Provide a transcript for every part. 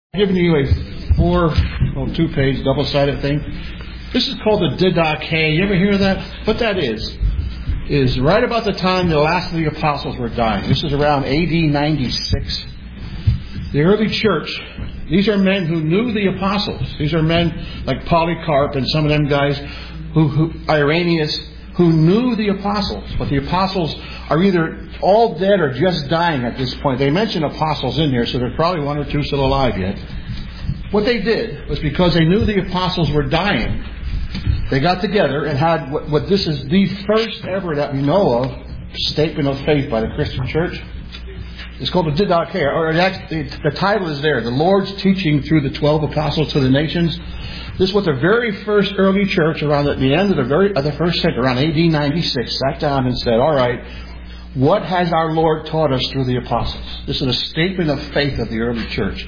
I'm giving you a two-page double-sided thing. This is called the Didache. You ever hear of that? What that is right about the time the last of the apostles were dying. This is around AD 96. The early church, these are men who knew the apostles. These are men like Polycarp and some of them guys, Irenaeus, who knew the apostles. But the apostles are either all dead or just dying at this point. They mention apostles in here, so there's probably one or two still alive yet. What they did was because they knew the apostles were dying, they got together and had what this is the first ever that we know of statement of faith by the Christian church. It's called the Didache, or the title is there, the Lord's teaching through the 12 apostles to the nations. This is what the very first early church around the end of the first century, around AD 96, sat down and said, all right, what has our Lord taught us through the apostles? This is a statement of faith of the early church.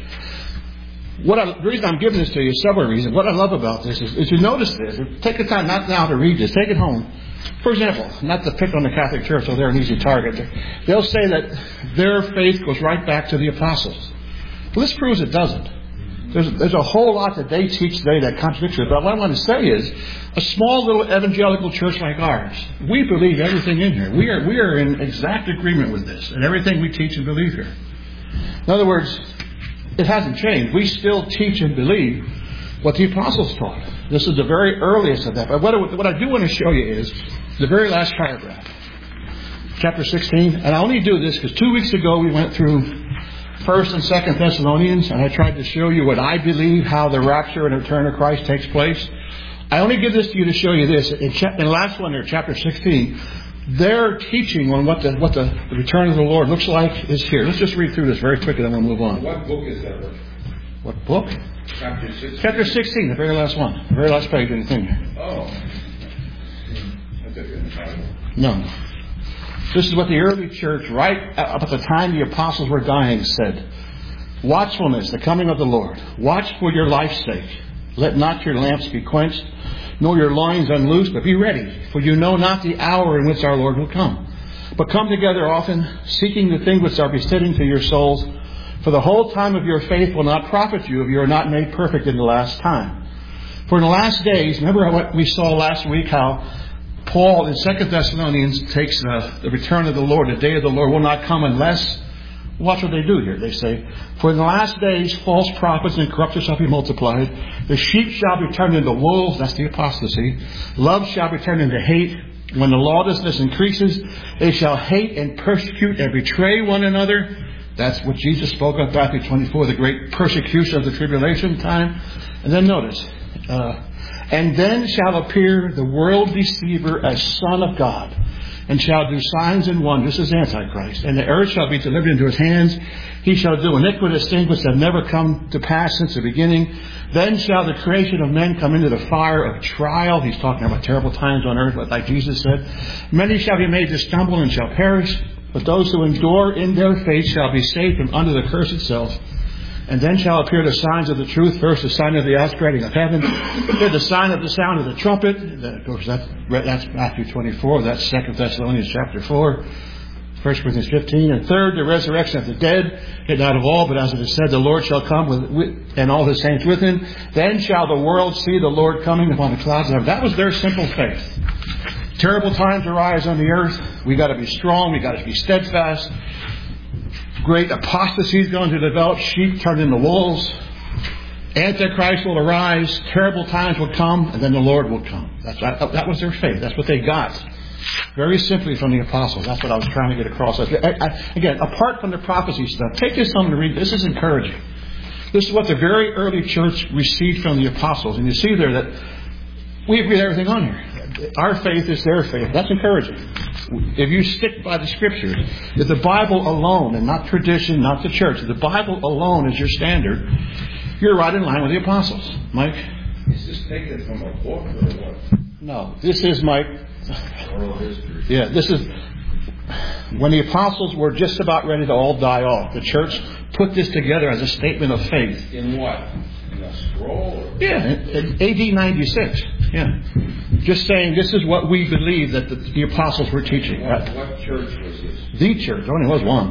The reason I'm giving this to you is several reasons. What I love about this is you notice this. Take the time not now to read this. Take it home. For example, not to pick on the Catholic Church, so they're an easy target. They'll say that their faith goes right back to the apostles. Well, this proves it doesn't. There's a whole lot that they teach today that contradicts it. But what I want to say is, a small little evangelical church like ours, we believe everything in here. We are in exact agreement with this and everything we teach and believe here. In other words, it hasn't changed. We still teach and believe what the apostles taught. This is the very earliest of that. But what I do want to show you is the very last paragraph, chapter 16. And I only do this because 2 weeks ago we went through 1st and 2nd Thessalonians, and I tried to show you what I believe, how the rapture and return of Christ takes place. I only give this to you to show you this. In the last one there, chapter 16, their teaching on what the return of the Lord looks like is here. Let's just read through this very quickly, then we'll move on. What book is that? What book? Chapter 16. Chapter 16, the very last one. The very last page in the thing here. Oh. I thought you were in the Bible. No. This is what the early church, right about the time the apostles were dying, said. Watchfulness, the coming of the Lord. Watch for your life's sake. Let not your lamps be quenched, nor your loins unloosed, but be ready, for you know not the hour in which our Lord will come. But come together often, seeking the things which are befitting to your souls, for the whole time of your faith will not profit you if you are not made perfect in the last time. For in the last days, remember what we saw last week, how Paul in 2 Thessalonians takes the return of the Lord, the day of the Lord will not come unless... Watch what they do here. They say, for in the last days false prophets and corrupters shall be multiplied. The sheep shall be turned into wolves. That's the apostasy. Love shall be turned into hate. When the lawlessness increases, they shall hate and persecute and betray one another. That's what Jesus spoke of, Matthew 24, the great persecution of the tribulation time. And then notice, and then shall appear the world deceiver as Son of God, and shall do signs and wonders as Antichrist. And the earth shall be delivered into his hands. He shall do iniquitous things which have never come to pass since the beginning. Then shall the creation of men come into the fire of trial. He's talking about terrible times on earth, but like Jesus said, many shall be made to stumble and shall perish. But those who endure in their faith shall be saved from under the curse itself. And then shall appear the signs of the truth. First, the sign of the outspreading of heaven. Then the sign of the sound of the trumpet. Of course, that's Matthew 24. That's 2 Thessalonians chapter 4. 1 Corinthians 15. And third, the resurrection of the dead. Yet not of all, but as it is said, the Lord shall come and all his saints with him. Then shall the world see the Lord coming upon the clouds of heaven. That was their simple faith. Terrible times arise on the earth. We got to be strong. We got to be steadfast. Great apostasy is going to develop. Sheep turned into wolves. Antichrist will arise. Terrible times will come, and then the Lord will come. That was their faith. That's what they got. Very simply from the apostles. That's what I was trying to get across. Again, apart from the prophecy stuff, take this home and read. This is encouraging. This is what the very early church received from the apostles. And you see there that we read everything on here. Our faith is their faith. That's encouraging. If you stick by the Scriptures, if the Bible alone, and not tradition, not the church, if the Bible alone is your standard, you're right in line with the apostles. Mike? Is this taken from a book or what? No. This is my... Oral history. Yeah, this is... When the apostles were just about ready to all die off, the church put this together as a statement of faith. In what? In a scroll? Yeah, in AD 96. Yeah. just saying this is what we believe that the apostles were teaching. What church was this? The church. There only was one.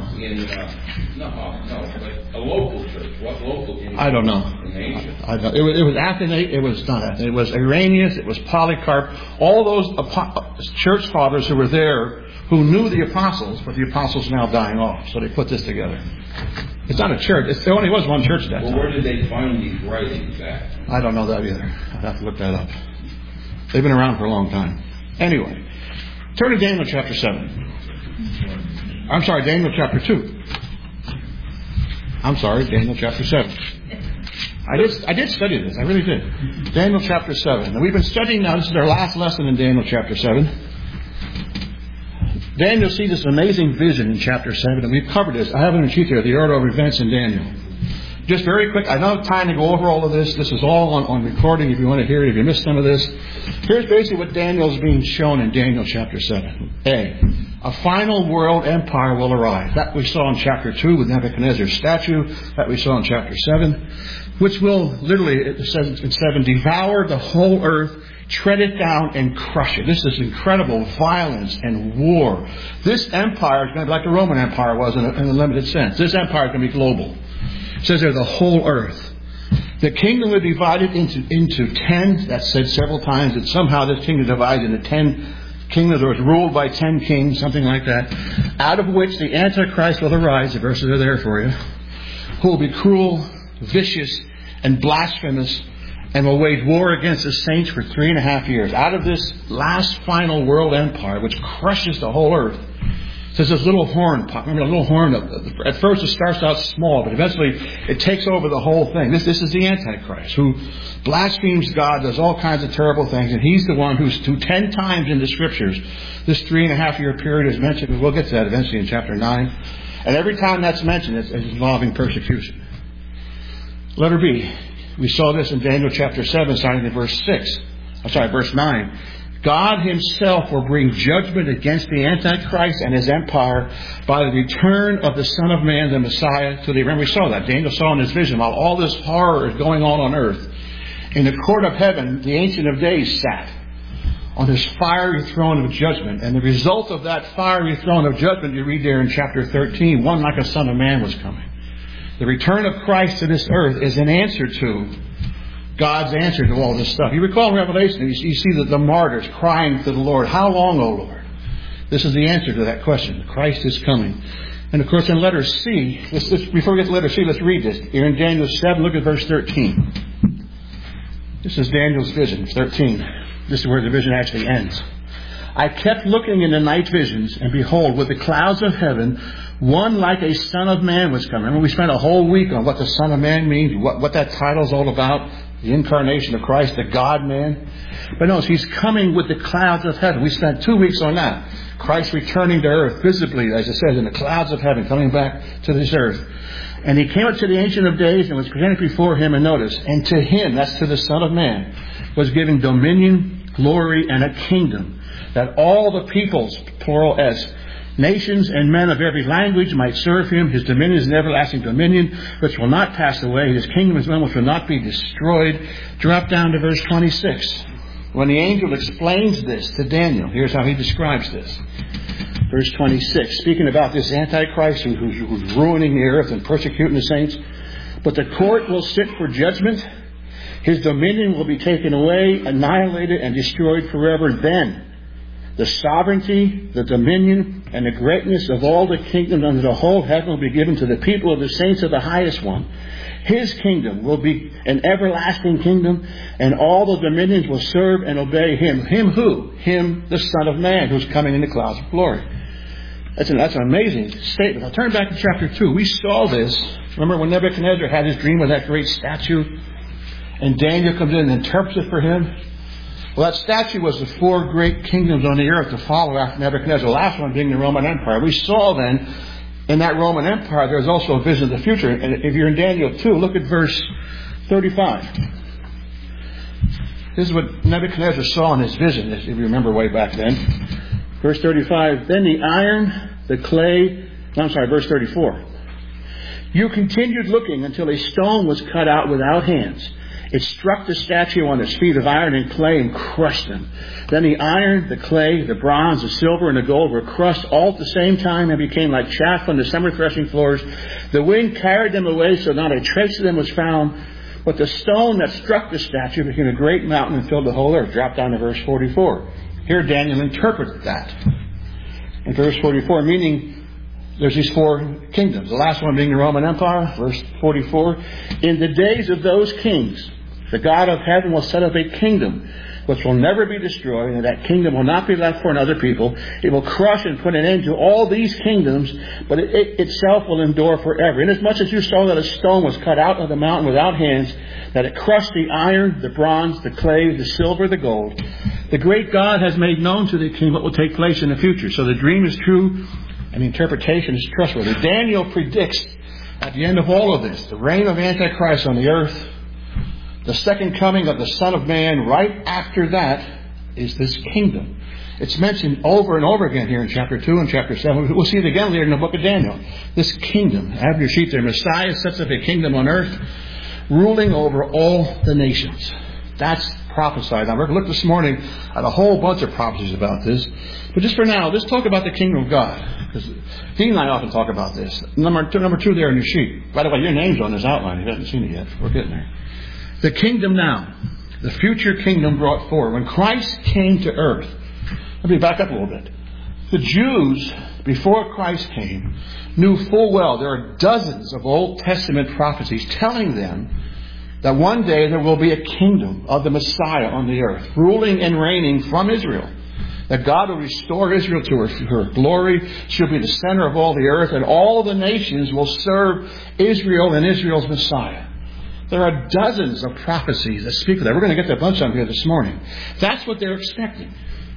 But a local church. What local? I don't know. In Asia? I don't, it was Athenais. It was not Athenais. It was Irenaeus. It was Polycarp. All those church fathers who were there who knew the apostles, but the apostles now dying off. So they put this together. It's not a church. There only was one church at that time. Where did they find these writings at? I don't know that either. I'd have to look that up. They've been around for a long time. Anyway, turn to Daniel chapter 7. I'm sorry, Daniel chapter 2. I'm sorry, Daniel chapter 7. I did study this. I really did. Daniel chapter 7. Now we've been studying now. This is our last lesson in Daniel chapter 7. Daniel sees this amazing vision in chapter 7, and we've covered this. I have it in a sheet here, the order of events in Daniel. Just very quick, I don't have time to go over all of this. This is all on recording if you want to hear it, if you missed some of this. Here's basically what Daniel's being shown in Daniel chapter 7. A final world empire will arise. That we saw in chapter 2 with Nebuchadnezzar's statue. That we saw in chapter 7. Which will literally, it says in 7, devour the whole earth, tread it down and crush it. This is incredible violence and war. This empire is going to be like the Roman Empire was in a limited sense. This empire is going to be global. It says there the whole earth. The kingdom will be divided into 10. That's said several times. That somehow this kingdom divided into 10 kingdoms, or is ruled by 10 kings, something like that. Out of which the Antichrist will arise. The verses are there for you. Who will be cruel, vicious, and blasphemous, and will wage war against the saints for 3.5 years. Out of this last final world empire, which crushes the whole earth, says this little horn pop. Remember, a little horn. At first, it starts out small, but eventually, it takes over the whole thing. This is the Antichrist, who blasphemes God, does all kinds of terrible things, and he's the one who 10 times in the Scriptures, this 3.5 year period is mentioned. We'll get to that eventually in chapter 9. And every time that's mentioned, it's involving persecution. Letter B. We saw this in Daniel chapter 7, starting in verse 9. God himself will bring judgment against the Antichrist and his empire by the return of the Son of Man, the Messiah, to the... Remember, we saw that. Daniel saw in his vision, while all this horror is going on earth, in the court of heaven, the Ancient of Days sat on his fiery throne of judgment. And the result of that fiery throne of judgment, you read there in chapter 13, one like a Son of Man was coming. The return of Christ to this earth is an answer to God's answer to all this stuff. You recall in Revelation, you see the martyrs crying to the Lord, how long, O Lord? This is the answer to that question. Christ is coming. And of course in letter C, before we get to letter C, let's read this. Here in Daniel 7, look at verse 13. This is Daniel's vision, 13. This is where the vision actually ends. I kept looking in the night visions, and behold, with the clouds of heaven, one like a Son of Man was coming. Remember, we spent a whole week on what the Son of Man means, what that title's all about, the incarnation of Christ, the God-man. But notice, he's coming with the clouds of heaven. We spent 2 weeks on that. Christ returning to earth visibly, as it says, in the clouds of heaven, coming back to this earth. And he came up to the Ancient of Days and was presented before him, and notice, and to him, that's to the Son of Man, was given dominion, glory, and a kingdom, that all the peoples, plural S, nations and men of every language might serve him. His dominion is an everlasting dominion which will not pass away. His kingdom is one which will not be destroyed. Drop down to verse 26. When the angel explains this to Daniel, here's how he describes this. Verse 26, speaking about this Antichrist who's ruining the earth and persecuting the saints. But the court will sit for judgment. His dominion will be taken away, annihilated, and destroyed forever. Then the sovereignty, the dominion, and the greatness of all the kingdoms under the whole heaven will be given to the people of the saints of the highest one. His kingdom will be an everlasting kingdom, and all the dominions will serve and obey him. Him who? Him, the Son of Man, who's coming in the clouds of glory. That's an amazing statement. I'll turn back to chapter 2. We saw this. Remember when Nebuchadnezzar had his dream of that great statue? And Daniel comes in and interprets it for him. Well, that statue was the 4 great kingdoms on the earth to follow after Nebuchadnezzar. The last one being the Roman Empire. We saw then, in that Roman Empire, there's also a vision of the future. And if you're in Daniel 2, look at verse 35. This is what Nebuchadnezzar saw in his vision, if you remember way back then. Verse 35, then the iron, the clay... verse 34. You continued looking until a stone was cut out without hands. It struck the statue on its feet of iron and clay and crushed them. Then the iron, the clay, the bronze, the silver, and the gold were crushed all at the same time and became like chaff on the summer threshing floors. The wind carried them away, so not a trace of them was found. But the stone that struck the statue became a great mountain and filled the whole earth. Drop down to verse 44. Here Daniel interprets that. In verse 44, meaning there's these 4 kingdoms. The last one being the Roman Empire. Verse 44. In the days of those kings, the God of heaven will set up a kingdom which will never be destroyed, and that kingdom will not be left for another people. It will crush and put an end to all these kingdoms, but it itself will endure forever. Inasmuch as you saw that a stone was cut out of the mountain without hands, that it crushed the iron, the bronze, the clay, the silver, the gold, the great God has made known to the king what will take place in the future. So the dream is true, and the interpretation is trustworthy. Daniel predicts at the end of all of this, the reign of Antichrist on the earth, the second coming of the Son of Man. Right after that is this kingdom. It's mentioned over and over again here in chapter 2 and chapter 7. We'll see it again later in the book of Daniel. This kingdom. Have your sheet there. Messiah sets up a kingdom on earth, ruling over all the nations. That's prophesied. Now, we're going to look this morning at a whole bunch of prophecies about this. But just for now, let's talk about the kingdom of God. Because Dean and I often talk about this. Number 2 there in your sheet. By the way, your name's on this outline. You haven't seen it yet. We're getting there. The kingdom now. The future kingdom brought forward. When Christ came to earth. Let me back up a little bit. The Jews, before Christ came, knew full well there are dozens of Old Testament prophecies telling them that one day there will be a kingdom of the Messiah on the earth, ruling and reigning from Israel. That God will restore Israel to her glory. She'll be the center of all the earth, and all the nations will serve Israel and Israel's Messiah. There are dozens of prophecies that speak of that. We're going to get to a bunch on here this morning. That's what they're expecting.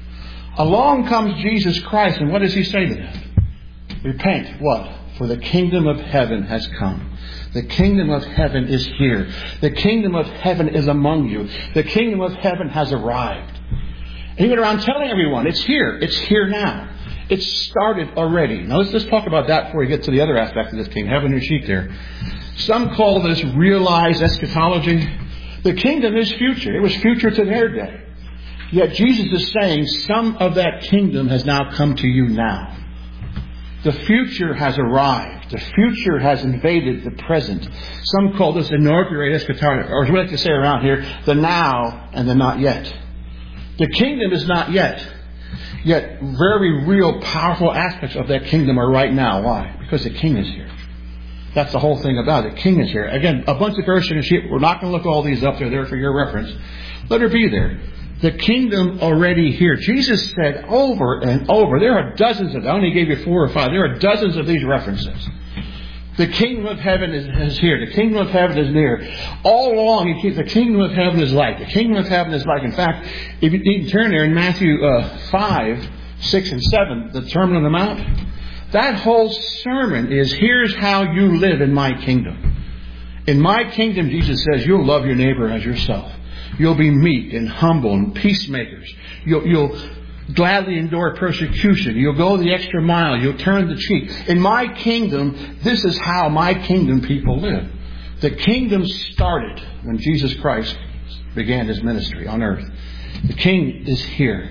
Along comes Jesus Christ, and what does He say to them? Repent. What? For the kingdom of heaven has come. The kingdom of heaven is here. The kingdom of heaven is among you. The kingdom of heaven has arrived. And He went around telling everyone, it's here. It's here now. It's started already. Now let's talk about that before we get to the other aspect of this kingdom. Have on your sheet there. Some call this realized eschatology. The kingdom is future. It was future to their day. Yet Jesus is saying some of that kingdom has now come to you now. The future has arrived. The future has invaded the present. Some call this inaugurated eschatology, or as we like to say around here, the now and the not yet. The kingdom is not yet. Yet very real, powerful aspects of that kingdom are right now. Why? Because the King is here. That's the whole thing about it. King is here. Again, a bunch of verses in the sheet. We're not going to look all these up. They're there for your reference. Let her be there. The kingdom already here. Jesus said over and over. There are dozens of them. I only gave you 4 or 5. There are dozens of these references. The kingdom of heaven is here. The kingdom of heaven is near. All along, the kingdom of heaven is like. The kingdom of heaven is like. In fact, if you need to turn there in Matthew 5, 6, and 7, the Sermon on the Mount, that whole sermon is, here's how you live in my kingdom. In my kingdom, Jesus says, you'll love your neighbor as yourself. You'll be meek and humble and peacemakers. You'll gladly endure persecution. You'll go the extra mile. You'll turn the cheek. In my kingdom, this is how my kingdom people live. The kingdom started when Jesus Christ began His ministry on earth. The King is here.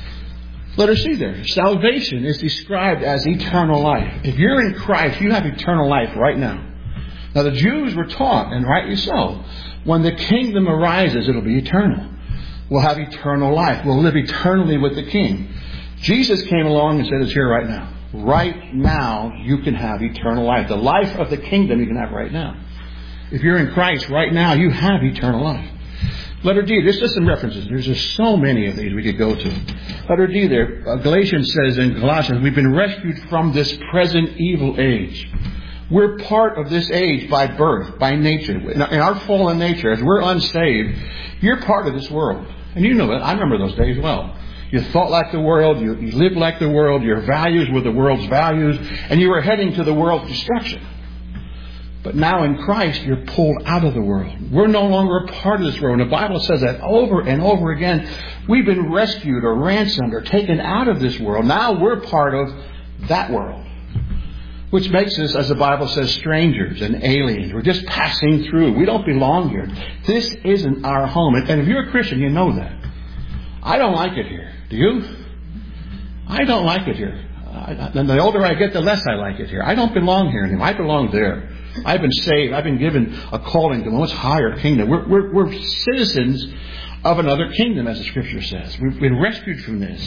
Let her see there. Salvation is described as eternal life. If you're in Christ, you have eternal life right now. Now the Jews were taught, and rightly so, when the kingdom arises, it'll be eternal. We'll have eternal life. We'll live eternally with the King. Jesus came along and said, it's here right now. Right now, you can have eternal life. The life of the kingdom you can have right now. If you're in Christ right now, you have eternal life. Letter D, there's just some references. There's just so many of these we could go to. Letter D there, Galatians says in Colossians, we've been rescued from this present evil age. We're part of this age by birth, by nature. In our fallen nature, as we're unsaved, you're part of this world. And you know that. I remember those days well. You thought like the world. You lived like the world. Your values were the world's values. And you were heading to the world's destruction. But now in Christ, you're pulled out of the world. We're no longer a part of this world. And the Bible says that over and over again. We've been rescued or ransomed or taken out of this world. Now we're part of that world. which makes us, as the Bible says, strangers and aliens. We're just passing through. We don't belong here. This isn't our home. And if you're a Christian, you know that. I don't like it here. Do you? I don't like it here. And the older I get, the less I like it here. I don't belong here anymore. I belong there. I've been saved. I've been given a calling to a much higher kingdom. We're citizens of another kingdom, as the Scripture says. We've been rescued from this.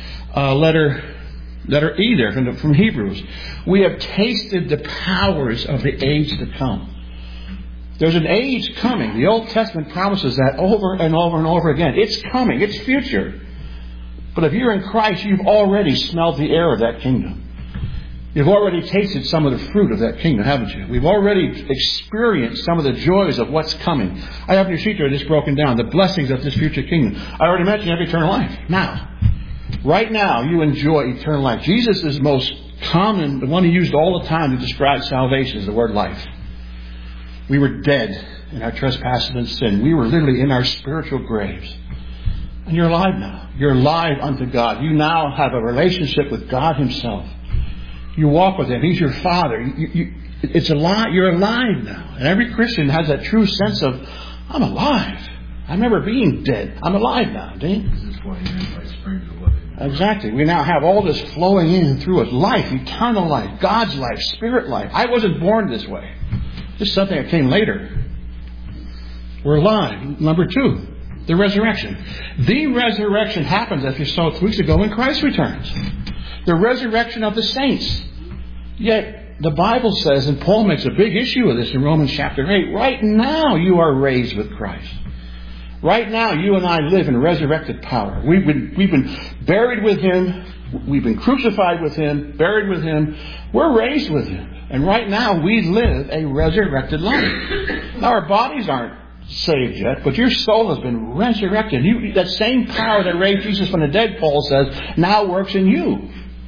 Letter E there from Hebrews. We have tasted the powers of the age to come. There's an age coming. The Old Testament promises that over and over and over again. It's coming. It's future. But if you're in Christ, you've already smelled the air of that kingdom. You've already tasted some of the fruit of that kingdom, haven't you? We've already experienced some of the joys of what's coming. I have in your sheet there just broken down the blessings of this future kingdom. I already mentioned you have eternal life. Now, right now, you enjoy eternal life. Jesus is most common, the one he used all the time to describe salvation is the word life. We were dead in our trespasses and sin. We were literally in our spiritual graves. And you're alive now. You're alive unto God. You now have a relationship with God Himself. You walk with Him. He's your Father. It's alive. You're alive now. And every Christian has that true sense of, I'm alive. I remember being dead. I'm alive now. Dean? This is what he meant by springs of living. Exactly. We now have all this flowing in through us. Life, eternal life, God's life, spirit life. I wasn't born this way. This is something that came later. We're alive. Number 2. The resurrection. The resurrection happens, as we saw 2 weeks ago, when Christ returns. The resurrection of the saints. Yet, the Bible says, and Paul makes a big issue of this in Romans chapter 8, right now you are raised with Christ. Right now you and I live in resurrected power. We've been buried with Him. We've been crucified with Him, buried with Him. We're raised with Him. And right now we live a resurrected life. Now our bodies aren't saved yet, but your soul has been resurrected. That same power that raised Jesus from the dead, Paul says, now works in you.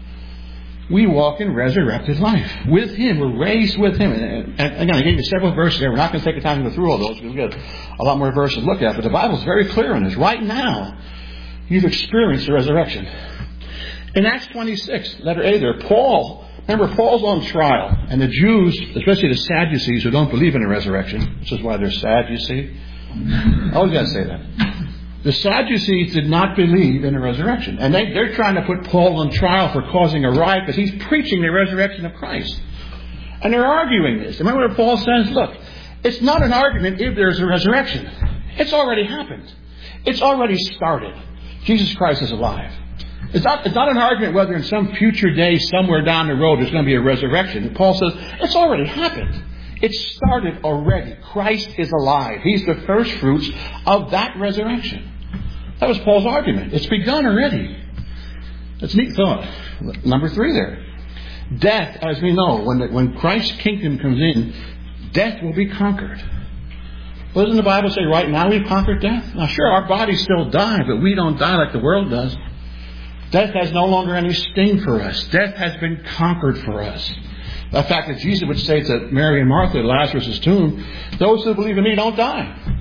We walk in resurrected life. With Him, we're raised with Him. And again, I gave you several verses there. We're not going to take the time to go through all those because we've got a lot more verses to look at. But the Bible's very clear on this. Right now, you've experienced the resurrection. In Acts 26, letter A there, remember, Paul's on trial. And the Jews, especially the Sadducees who don't believe in a resurrection, which is why they're sad, you see. I always got to say that. The Sadducees did not believe in a resurrection. And they're trying to put Paul on trial for causing a riot because he's preaching the resurrection of Christ. And they're arguing this. Remember what Paul says? Look, it's not an argument if there's a resurrection. It's already happened. It's already started. Jesus Christ is alive. It's not an argument whether in some future day somewhere down the road there's going to be a resurrection. And Paul says, it's already happened. It started already. Christ is alive. He's the first fruits of that resurrection. That was Paul's argument. It's begun already. That's a neat thought. Number 3 there. Death, as we know, when Christ's kingdom comes in, death will be conquered. Well, doesn't the Bible say right now we've conquered death? Now sure, our bodies still die, but we don't die like the world does. Death has no longer any sting for us. Death has been conquered for us. The fact that Jesus would say to Mary and Martha at Lazarus' tomb, those who believe in me don't die.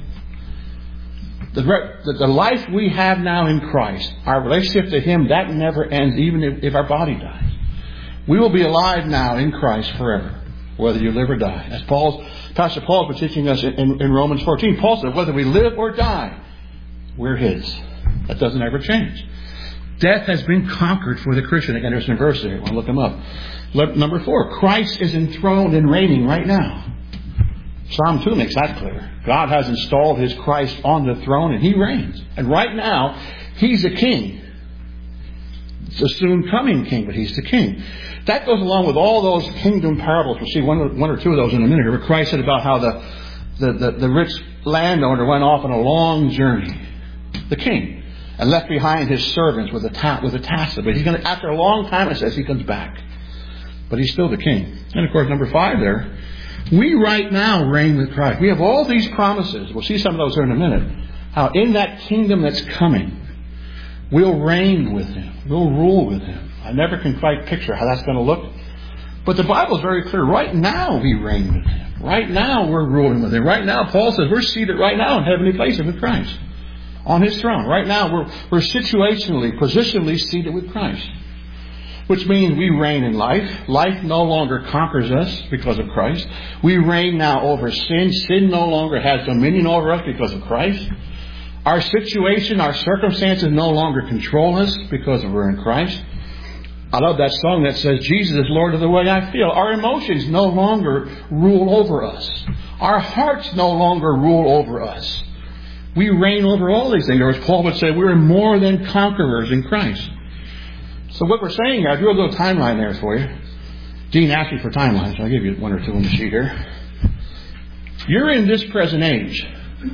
The life we have now in Christ, our relationship to Him, that never ends, even if our body dies. We will be alive now in Christ forever, whether you live or die. As Pastor Paul was teaching us in Romans 14, Paul said, whether we live or die, we're His. That doesn't ever change. Death has been conquered for the Christian. Again, there's a verse there. We'll look them up. Number 4, Christ is enthroned and reigning right now. Psalm 2 makes that clear. God has installed His Christ on the throne and He reigns. And right now, He's a king. It's a soon coming king, but He's the king. That goes along with all those kingdom parables. We'll see one or two of those in a minute here, where Christ said about how the rich landowner went off on a long journey. The king. And left behind his servants with a task. But he's going to, after a long time, it says, He comes back. But He's still the king. And of course, number 5 there, we right now reign with Christ. We have all these promises. We'll see some of those here in a minute. How in that kingdom that's coming, we'll reign with Him. We'll rule with Him. I never can quite picture how that's going to look. But the Bible is very clear. Right now we reign with Him. Right now we're ruling with Him. Right now, Paul says, we're seated right now in heavenly places with Christ. On His throne. Right now we're situationally, positionally seated with Christ. which means we reign in life. Life no longer conquers us because of Christ. We reign now over sin. Sin no longer has dominion over us because of Christ. Our situation, our circumstances no longer control us because we're in Christ. I love that song that says, Jesus is Lord of the way I feel. Our emotions no longer rule over us. Our hearts no longer rule over us. We reign over all these things. Or as Paul would say, we're more than conquerors in Christ. So what we're saying here, I drew a little timeline there for you. Dean asked me for timelines, so I'll give you one or two on the sheet here. You're in this present age.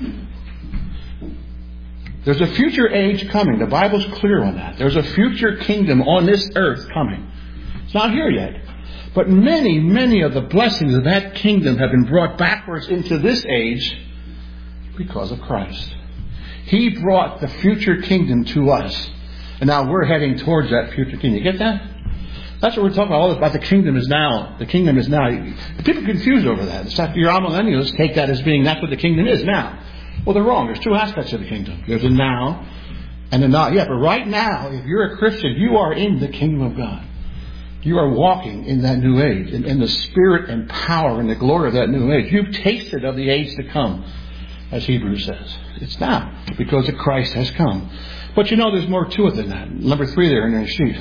There's a future age coming. The Bible's clear on that. There's a future kingdom on this earth coming. It's not here yet. But many, many of the blessings of that kingdom have been brought backwards into this age because of Christ. He brought the future kingdom to us. And now we're heading towards that future kingdom. You get that? That's what we're talking about. All this about the kingdom is now. The kingdom is now. People are confused over that. It's like your amillennialists take that as being that's what the kingdom is now. Well, they're wrong. There's two aspects of the kingdom. There's a now and a not yet. But right now, if you're a Christian, you are in the kingdom of God. You are walking in that new age, in the spirit and power and the glory of that new age. You've tasted of the age to come, as Hebrews says. It's now, because of Christ has come. But you know, there's more to it than that. Number 3 there in your sheet.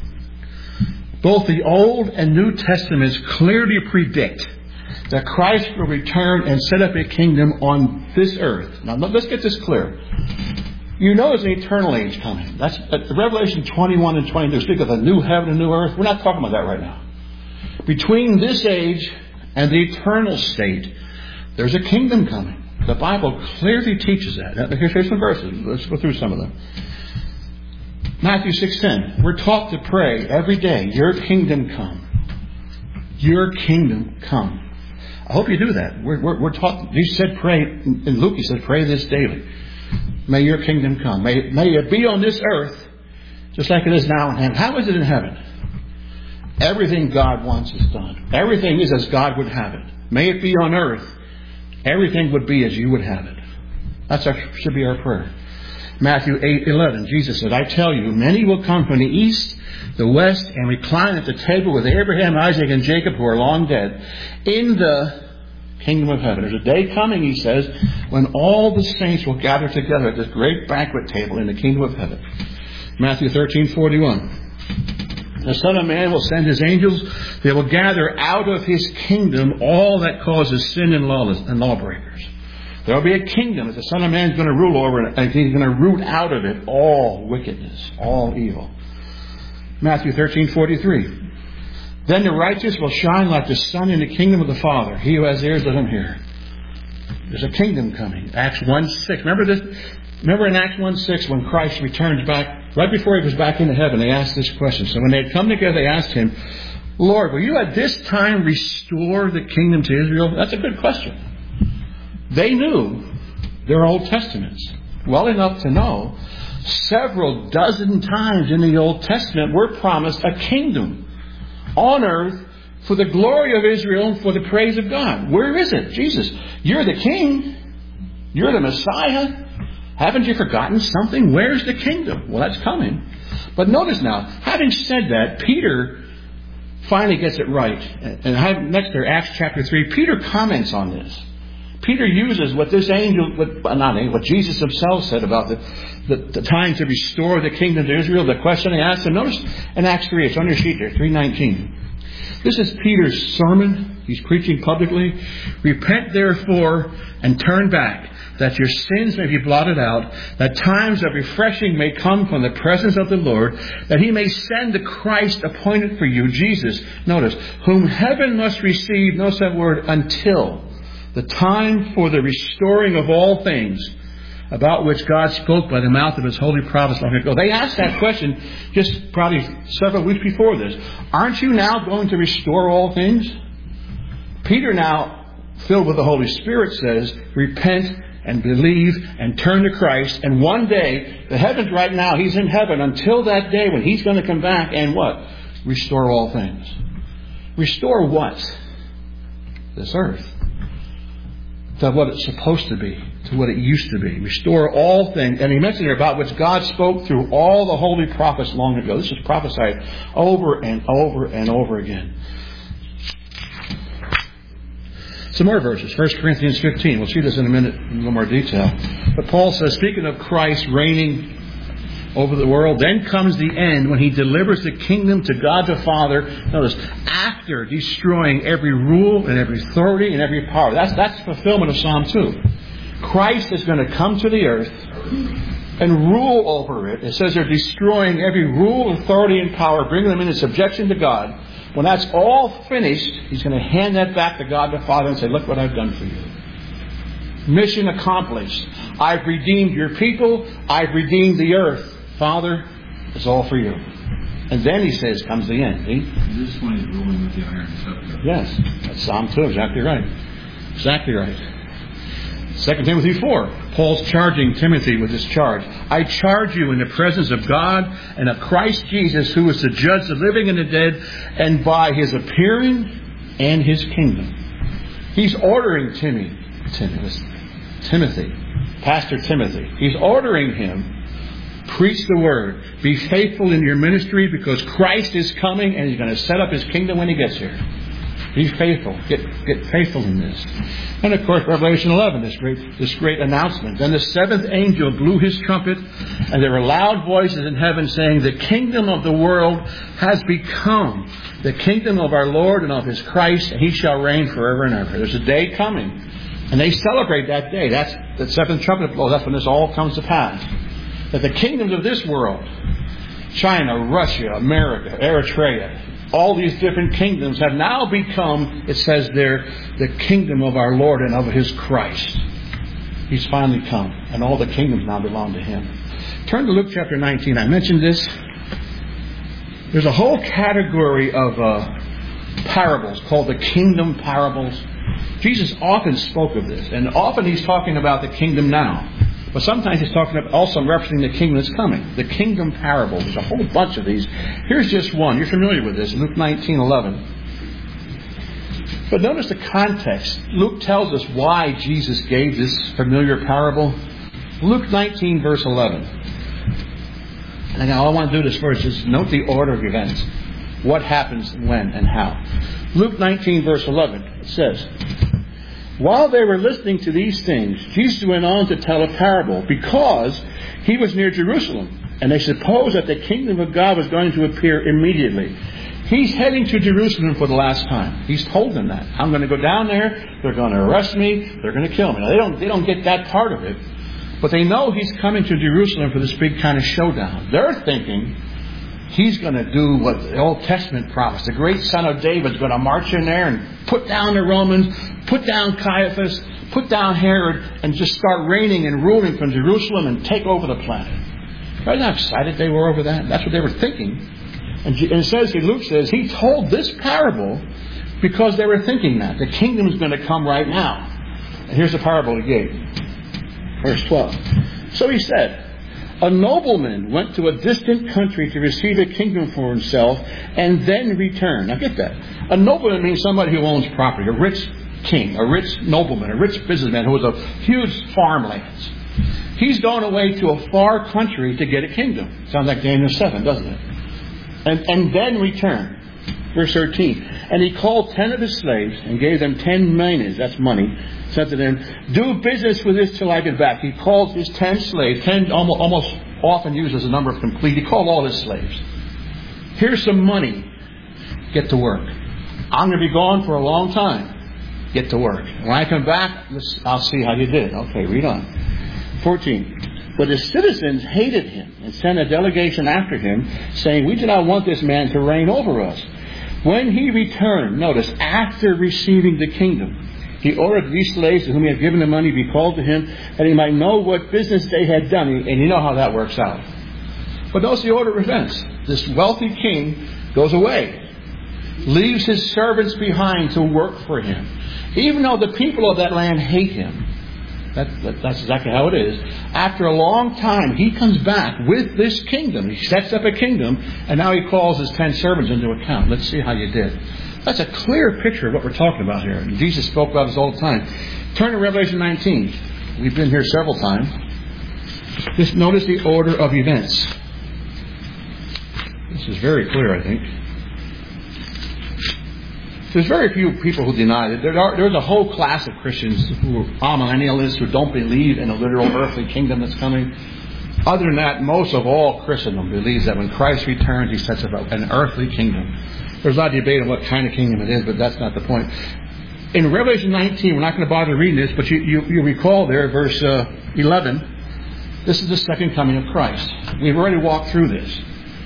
Both the Old and New Testaments clearly predict that Christ will return and set up a kingdom on this earth. Now, let's get this clear. You know there's an eternal age coming. That's Revelation 21 and 22 speak of a new heaven and new earth. We're not talking about that right now. Between this age and the eternal state, there's a kingdom coming. The Bible clearly teaches that. Now, here's some verses. Let's go through some of them. Matthew 6:10. We're taught to pray every day, your kingdom come. Your kingdom come. I hope you do that. We're taught. He said pray. In Luke he said pray this daily. May your kingdom come. May it be on this earth just like it is now in heaven. How is it in heaven? Everything God wants is done. Everything is as God would have it. May it be on earth. Everything would be as you would have it. That should be our prayer. Matthew 8:11. Jesus said, I tell you, many will come from the east, the west, and recline at the table with Abraham, Isaac, and Jacob, who are long dead, in the kingdom of heaven. There's a day coming, he says, when all the saints will gather together at this great banquet table in the kingdom of heaven. Matthew 13:41. The Son of Man will send his angels. They will gather out of his kingdom all that causes sin and lawbreakers. There will be a kingdom that the Son of Man is going to rule over, and he's going to root out of it all wickedness, all evil. Matthew 13:43. Then the righteous will shine like the sun in the kingdom of the Father. He who has ears, let him hear. There's a kingdom coming. Acts 1:6. Remember this? Remember in Acts 1:6 when Christ returns back, right before he goes back into heaven, they asked this question. So when they had come together, they asked him, Lord, will you at this time restore the kingdom to Israel? That's a good question. They knew their Old Testaments well enough to know several dozen times in the Old Testament we're promised a kingdom on earth for the glory of Israel and for the praise of God. Where is it? Jesus, you're the king. You're the Messiah. Haven't you forgotten something? Where's the kingdom? Well, that's coming. But notice now, having said that, Peter finally gets it right. And next there, Acts chapter 3, Peter comments on this. Peter uses what this angel, what Jesus himself said about the time to restore the kingdom to Israel, the question he asked. And notice in Acts 3, it's on your sheet there, 3:19. This is Peter's sermon. He's preaching publicly. Repent therefore and turn back, that your sins may be blotted out, that times of refreshing may come from the presence of the Lord, that he may send the Christ appointed for you, Jesus, notice, whom heaven must receive, notice that word, until the time for the restoring of all things, about which God spoke by the mouth of his holy prophets long ago. They asked that question just probably several weeks before this. Aren't you now going to restore all things? Peter now, filled with the Holy Spirit, says, repent and believe and turn to Christ. And one day, the heavens right now, he's in heaven until that day when he's going to come back and what? Restore all things. Restore what? This earth. To what it's supposed to be. to what it used to be. Restore all things. And he mentioned here about which God spoke through all the holy prophets long ago. This is prophesied over and over and over again. Some more verses. 1 Corinthians 15. We'll see this in a minute in a little more detail. But Paul says, speaking of Christ reigning over the world, then comes the end when he delivers the kingdom to God the Father. Notice, after destroying every rule and every authority and every power. That's fulfillment of Psalm 2. Christ is going to come to the earth and rule over it. It says they're destroying every rule, authority, and power, bringing them into subjection to God. When that's all finished, He's going to hand that back to God the Father and say, look what I've done for you. Mission accomplished. I've redeemed your people. I've redeemed the earth. Father, it's all for you. And then He says, comes the end. See? This one is ruling with the iron scepter. Yes, that's Psalm 2. Exactly right. Exactly right. 2 Timothy 4. Paul's charging Timothy with this charge. I charge you in the presence of God and of Christ Jesus, who is to judge the living and the dead, and by His appearing and His kingdom. He's ordering Timothy, Pastor Timothy. He's ordering him, preach the word. Be faithful in your ministry because Christ is coming and He's going to set up His kingdom when He gets here. Be faithful. Get faithful in this. And of course, Revelation 11, this great announcement. Then the seventh angel blew his trumpet, and there were loud voices in heaven saying, the kingdom of the world has become the kingdom of our Lord and of His Christ, and He shall reign forever and ever. There's a day coming, and they celebrate that day. That's the seventh trumpet blow. That's when this all comes to pass. That the kingdoms of this world, China, Russia, America, Eritrea, all these different kingdoms have now become, it says there, the kingdom of our Lord and of His Christ. He's finally come, and all the kingdoms now belong to Him. Turn to Luke chapter 19. I mentioned this. There's a whole category of parables called the kingdom parables. Jesus often spoke of this, and often He's talking about the kingdom now. But sometimes He's talking about also referencing the kingdom that's coming. The kingdom parable. There's a whole bunch of these. Here's just one. You're familiar with this. Luke 19:11. But notice the context. Luke tells us why Jesus gave this familiar parable. Luke 19 verse 11. And now all I want to do this first is note the order of events. What happens, when, and how. Luke 19 verse 11. It says, while they were listening to these things, Jesus went on to tell a parable because He was near Jerusalem, and they supposed that the kingdom of God was going to appear immediately. He's heading to Jerusalem for the last time. He's told them that. I'm going to go down there. They're going to arrest me. They're going to kill me. Now, they don't get that part of it, but they know He's coming to Jerusalem for this big kind of showdown. They're thinking He's going to do what the Old Testament promised. The great Son of David's going to march in there and put down the Romans, put down Caiaphas, put down Herod, and just start reigning and ruling from Jerusalem and take over the planet. Right? How excited they were over that? That's what they were thinking. And it says here, Luke says, He told this parable because they were thinking that. The kingdom is going to come right now. And here's the parable He gave. Verse 12. So He said, a nobleman went to a distant country to receive a kingdom for himself and then return. Now get that. A nobleman means somebody who owns property. A rich king, a rich nobleman, a rich businessman who has a huge farmlands. He's going away to a far country to get a kingdom. Sounds like Daniel 7, doesn't it? And then return. Verse 13. And he called 10 of his slaves and gave them 10 minas, that's money, said to them, do business with this till I get back. He called his 10 slaves, 10 almost often used as a number of complete. He called all his slaves. Here's some money. Get to work. I'm going to be gone for a long time. Get to work. When I come back, I'll see how you did. Okay, read on. 14. But his citizens hated him and sent a delegation after him, saying, we do not want this man to reign over us. When he returned, notice, after receiving the kingdom, he ordered these slaves to whom he had given the money be called to him, that he might know what business they had done. And you know how that works out. But notice the order of events. This wealthy king goes away, leaves his servants behind to work for him. Even though the people of that land hate him. That's exactly how it is. After a long time, he comes back with this kingdom. He sets up a kingdom, and now he calls his 10 servants into account. Let's see how you did. That's a clear picture of what we're talking about here. And Jesus spoke about this all the time. Turn to Revelation 19. We've been here several times. Just notice the order of events. This is very clear, I think. There's very few people who deny it. There's a whole class of Christians who are amillennialists, who don't believe in a literal earthly kingdom that's coming. Other than that, most of all Christendom believes that when Christ returns, He sets up an earthly kingdom. There's a lot of debate on what kind of kingdom it is, but that's not the point. In Revelation 19, we're not going to bother reading this, but you recall there, verse 11, this is the second coming of Christ. We've already walked through this.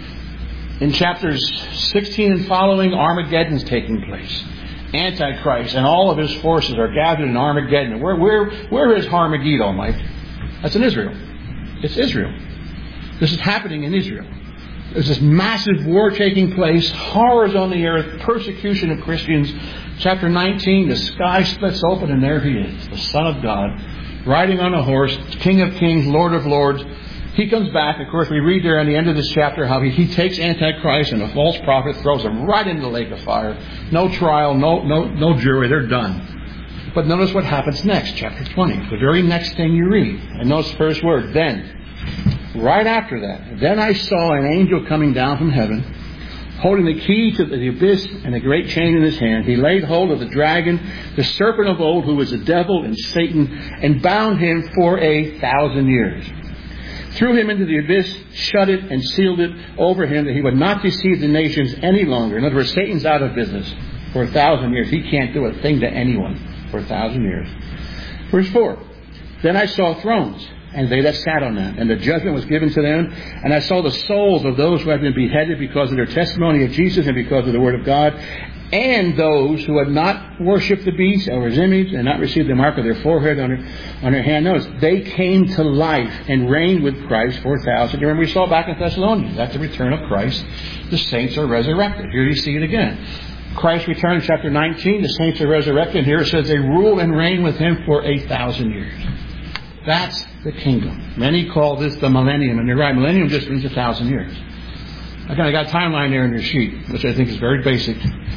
In chapters 16 and following, Armageddon's taking place. Antichrist and all of his forces are gathered in Armageddon. Where is Armageddon, Mike? That's in Israel. It's Israel. This is happening in Israel. There's this massive war taking place, horrors on the earth, persecution of Christians. Chapter 19, the sky splits open and there He is, the Son of God, riding on a horse, King of Kings, Lord of Lords. He comes back. Of course, we read there at the end of this chapter how he takes Antichrist and a false prophet, throws them right into the lake of fire. No trial, no jury. They're done. But notice what happens next, chapter 20. The very next thing you read. And notice the first word, then. Right after that. Then I saw an angel coming down from heaven, holding the key to the abyss and a great chain in his hand. He laid hold of the dragon, the serpent of old, who was the devil and Satan, and bound him for 1,000 years. Threw him into the abyss, shut it, and sealed it over him, that he would not deceive the nations any longer. In other words, Satan's out of business for 1,000 years. He can't do a thing to anyone for 1,000 years. Verse 4. Then I saw thrones, and they that sat on them, and the judgment was given to them. And I saw the souls of those who had been beheaded because of their testimony of Jesus and because of the word of God, and those who had not worshipped the beast or his image and not received the mark of their forehead on their hand. Notice, they came to life and reigned with Christ for 1,000. You remember we saw back in Thessalonians, at the return of Christ, the saints are resurrected. Here you see it again. Christ returned, chapter 19, the saints are resurrected. Here it says they rule and reign with Him for 1,000 years. That's the kingdom. Many call this the millennium, and you're right, millennium just means 1,000 years. Again, I got a timeline there in your sheet, which I think is very basic.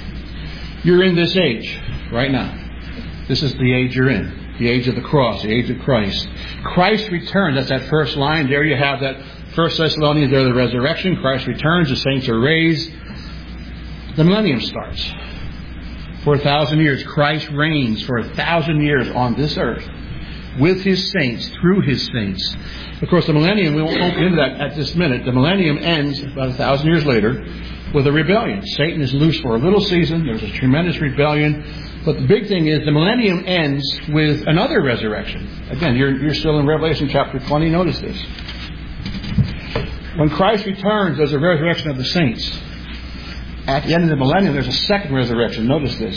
You're in this age right now. This is the age you're in. The age of the cross, the age of Christ. Christ returns. That's that first line. There you have that 1 Thessalonians, there the resurrection. Christ returns. The saints are raised. The millennium starts. For 1,000 years, Christ reigns for 1,000 years on this earth with His saints, through His saints. Of course, the millennium, we won't go into that at this minute. The millennium ends about 1,000 years later with a rebellion. Satan is loose for a little season. There's a tremendous rebellion. But the big thing is the millennium ends with another resurrection. Again, you're still in Revelation chapter 20. Notice this. When Christ returns, there's a resurrection of the saints. At the end of the millennium, there's a second resurrection. Notice this.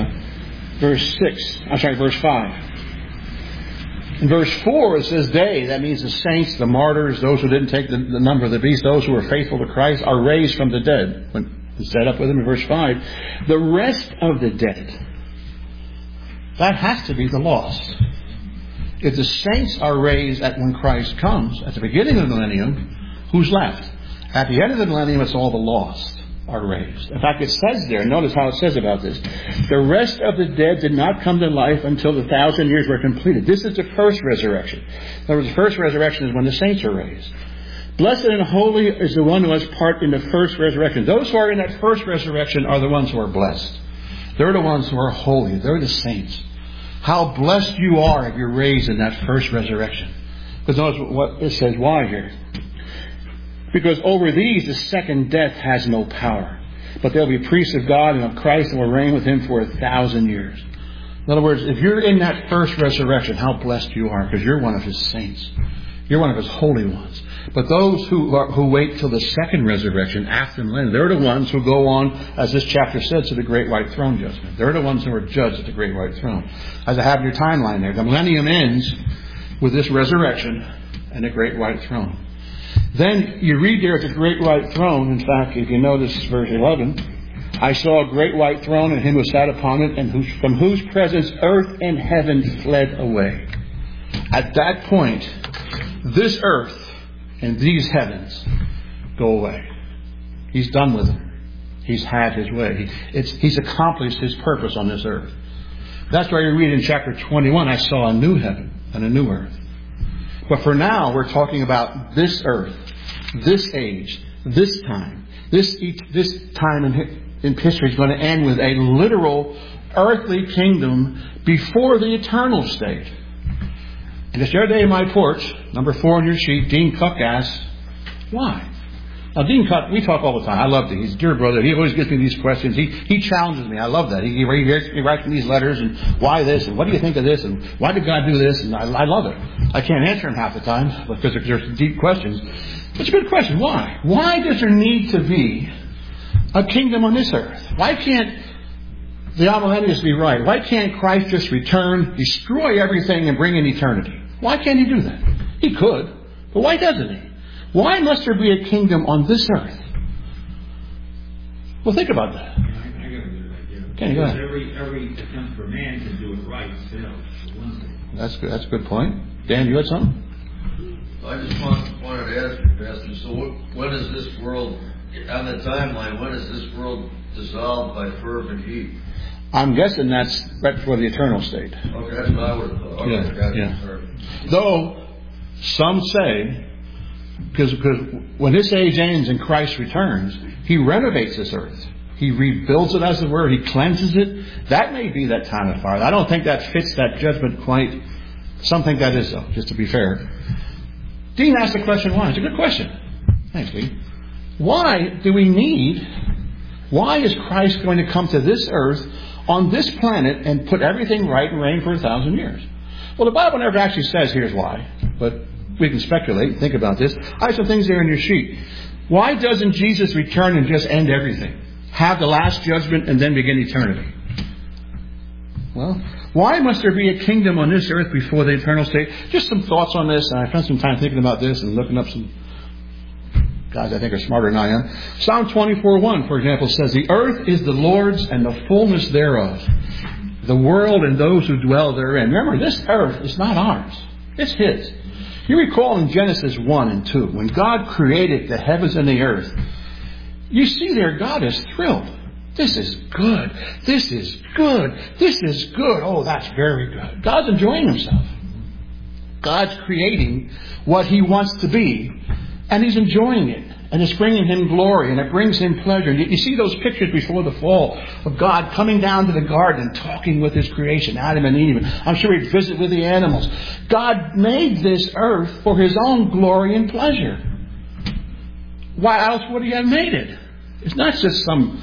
Verse 5. In verse 4, it says they, that means the saints, the martyrs, those who didn't take the number of the beast, those who were faithful to Christ, are raised from the dead. When it's set up with them in verse 5. The rest of the dead, that has to be the lost. If the saints are raised when Christ comes, at the beginning of the millennium, who's left? At the end of the millennium, it's all the lost are raised. In fact, it says there, notice how it says about this. The rest of the dead did not come to life until the 1,000 years were completed. This is the first resurrection. In other words, the first resurrection is when the saints are raised. Blessed and holy is the one who has part in the first resurrection. Those who are in that first resurrection are the ones who are blessed. They're the ones who are holy. They're the saints. How blessed you are if you're raised in that first resurrection. Because notice what it says. Why here? Because over these the second death has no power. But they'll be priests of God and of Christ and will reign with Him for 1,000 years. In other words, if you're in that first resurrection, how blessed you are, because you're one of His saints. You're one of His holy ones. But those who wait till the second resurrection after the millennium, they're the ones who go on, as this chapter says, to the great white throne judgment. They're the ones who are judged at the great white throne. As I have your timeline there, the millennium ends with this resurrection and the great white throne. Then you read there at the great white throne, in fact, if you notice verse 11, I saw a great white throne and Him who sat upon it, and from whose presence earth and heaven fled away. At that point, this earth and these heavens go away. He's done with them. He's had His way. He's accomplished His purpose on this earth. That's why you read in chapter 21, I saw a new heaven and a new earth. But for now, we're talking about this earth, this age, this time. This time in history is going to end with a literal earthly kingdom before the eternal state. And just the other day in my porch, number 4 on your sheet, Dean Cook asked, why? Now, Dean Cook, we talk all the time. I love Dean. He's a dear brother. He always gives me these questions. He challenges me. I love that. He writes me these letters, and why this, and what do you think of this, and why did God do this? And I love it. I can't answer them half the time because there's deep questions. But it's a good question. Why? Why does there need to be a kingdom on this earth? Why can't the amillennialists be right? Why can't Christ just return, destroy everything, and bring in eternity? Why can't He do that? He could, but why doesn't He? Why must there be a kingdom on this earth? Well, think about that. I got a good idea. Okay, go ahead. Every attempt for man to do it right fails. That's good. That's a good point. Dan, you had something? I just wanted to ask you, Pastor, so when is this world, on the timeline, when is this world dissolved by fervent heat? I'm guessing that's right before the eternal state. Okay, that's what I would have thought. Okay, Yeah. Though, some say, because when this age ends and Christ returns, He renovates this earth. He rebuilds it, as it were. He cleanses it. That may be that time of fire. I don't think that fits that judgment quite. Some think that is, though, just to be fair. Dean asked the question, why? It's a good question. Thanks, Dean. Why is Christ going to come to this earth on this planet and put everything right and reign for 1,000 years? Well, the Bible never actually says here's why, but we can speculate. Think about this. I have some things there in your sheet. Why doesn't Jesus return and just end everything? Have the last judgment and then begin eternity? Well, why must there be a kingdom on this earth before the eternal state? Just some thoughts on this. I spent some time thinking about this and looking up some guys I think are smarter than I am. Psalm 24:1, for example, says, "The earth is the Lord's and the fullness thereof, the world and those who dwell therein." Remember, this earth is not ours. It's His. You recall in Genesis 1 and 2, when God created the heavens and the earth, you see there God is thrilled. This is good. This is good. This is good. Oh, that's very good. God's enjoying Himself. God's creating what He wants to be, and He's enjoying it. And it's bringing Him glory, and it brings Him pleasure. And you see those pictures before the fall of God coming down to the garden and talking with His creation, Adam and Eve. I'm sure He'd visit with the animals. God made this earth for His own glory and pleasure. Why else would He have made it? It's not just some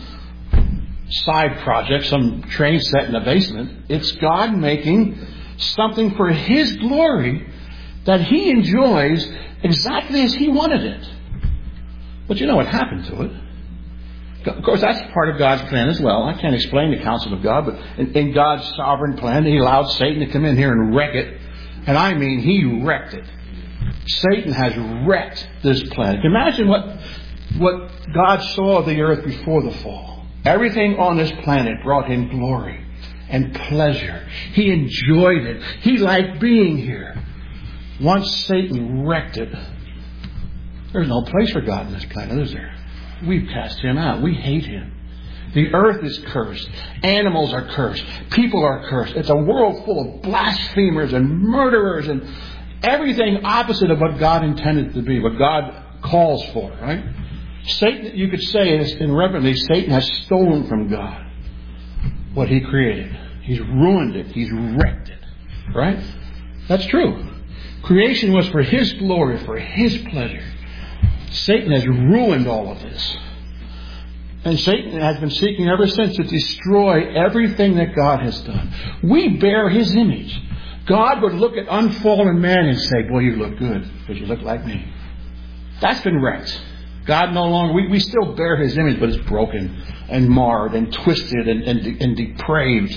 side project, some train set in the basement. It's God making something for His glory that He enjoys exactly as He wanted it. But you know what happened to it. Of course, that's part of God's plan as well. I can't explain the counsel of God, but in God's sovereign plan, He allowed Satan to come in here and wreck it. And I mean, he wrecked it. Satan has wrecked this planet. Imagine what God saw of the earth before the fall. Everything on this planet brought Him glory and pleasure. He enjoyed it. He liked being here. Once Satan wrecked it, there's no place for God on this planet, is there? We've cast Him out. We hate Him. The earth is cursed. Animals are cursed. People are cursed. It's a world full of blasphemers and murderers and everything opposite of what God intended to be, what God calls for, right? Satan, you could say, irreverently, Satan has stolen from God what He created. He's ruined it. He's wrecked it. Right? That's true. Creation was for His glory, for His pleasure. Satan has ruined all of this. And Satan has been seeking ever since to destroy everything that God has done. We bear His image. God would look at unfallen man and say, boy, you look good because you look like me. That's been wrecked. God no longer, we still bear His image, but it's broken and marred and twisted and depraved.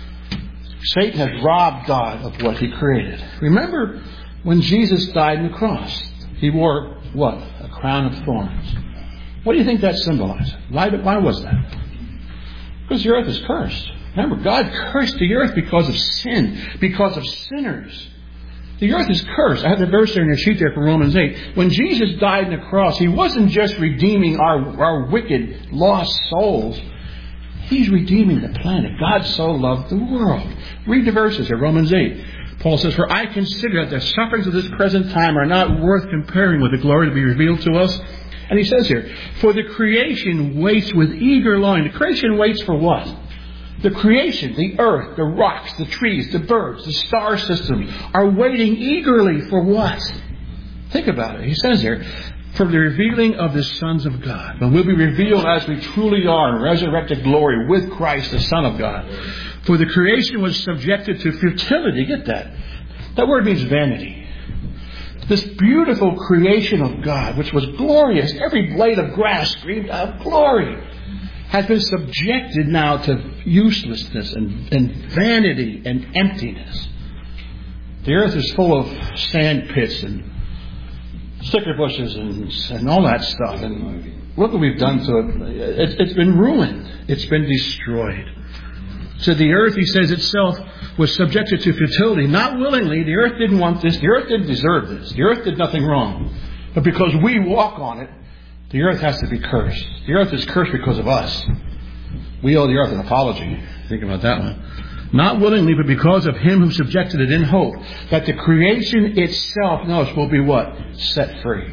Satan has robbed God of what He created. Remember when Jesus died on the cross? He wore what? A crown of thorns. What do you think that symbolized? Why was that? Because the earth is cursed. Remember, God cursed the earth because of sin, because of sinners. The earth is cursed. I have the verse there in your sheet there for Romans 8. When Jesus died on the cross, He wasn't just redeeming our wicked, lost souls. He's redeeming the planet. God so loved the world. Read the verses here, Romans 8. Paul says, "For I consider that the sufferings of this present time are not worth comparing with the glory to be revealed to us." And he says here, "For the creation waits with eager longing." The creation waits for what? The creation, the earth, the rocks, the trees, the birds, the star system are waiting eagerly for what? Think about it. He says here, "For the revealing of the sons of God." When we'll be revealed as we truly are in resurrected glory with Christ, the Son of God. "For the creation was subjected to futility." Get that? That word means vanity. This beautiful creation of God, which was glorious, every blade of grass screamed out glory, has been subjected now to uselessness and vanity and emptiness. The earth is full of sand pits and sticker bushes and all that stuff. And look what we've done to it. It's been ruined. It's been destroyed. So the earth, he says, itself was subjected to futility. Not willingly. The earth didn't want this. The earth didn't deserve this. The earth did nothing wrong. But because we walk on it, the earth has to be cursed. The earth is cursed because of us. We owe the earth an apology. Think about that one. Not willingly, but because of him who subjected it, in hope that the creation itself, notice, will be what? Set free.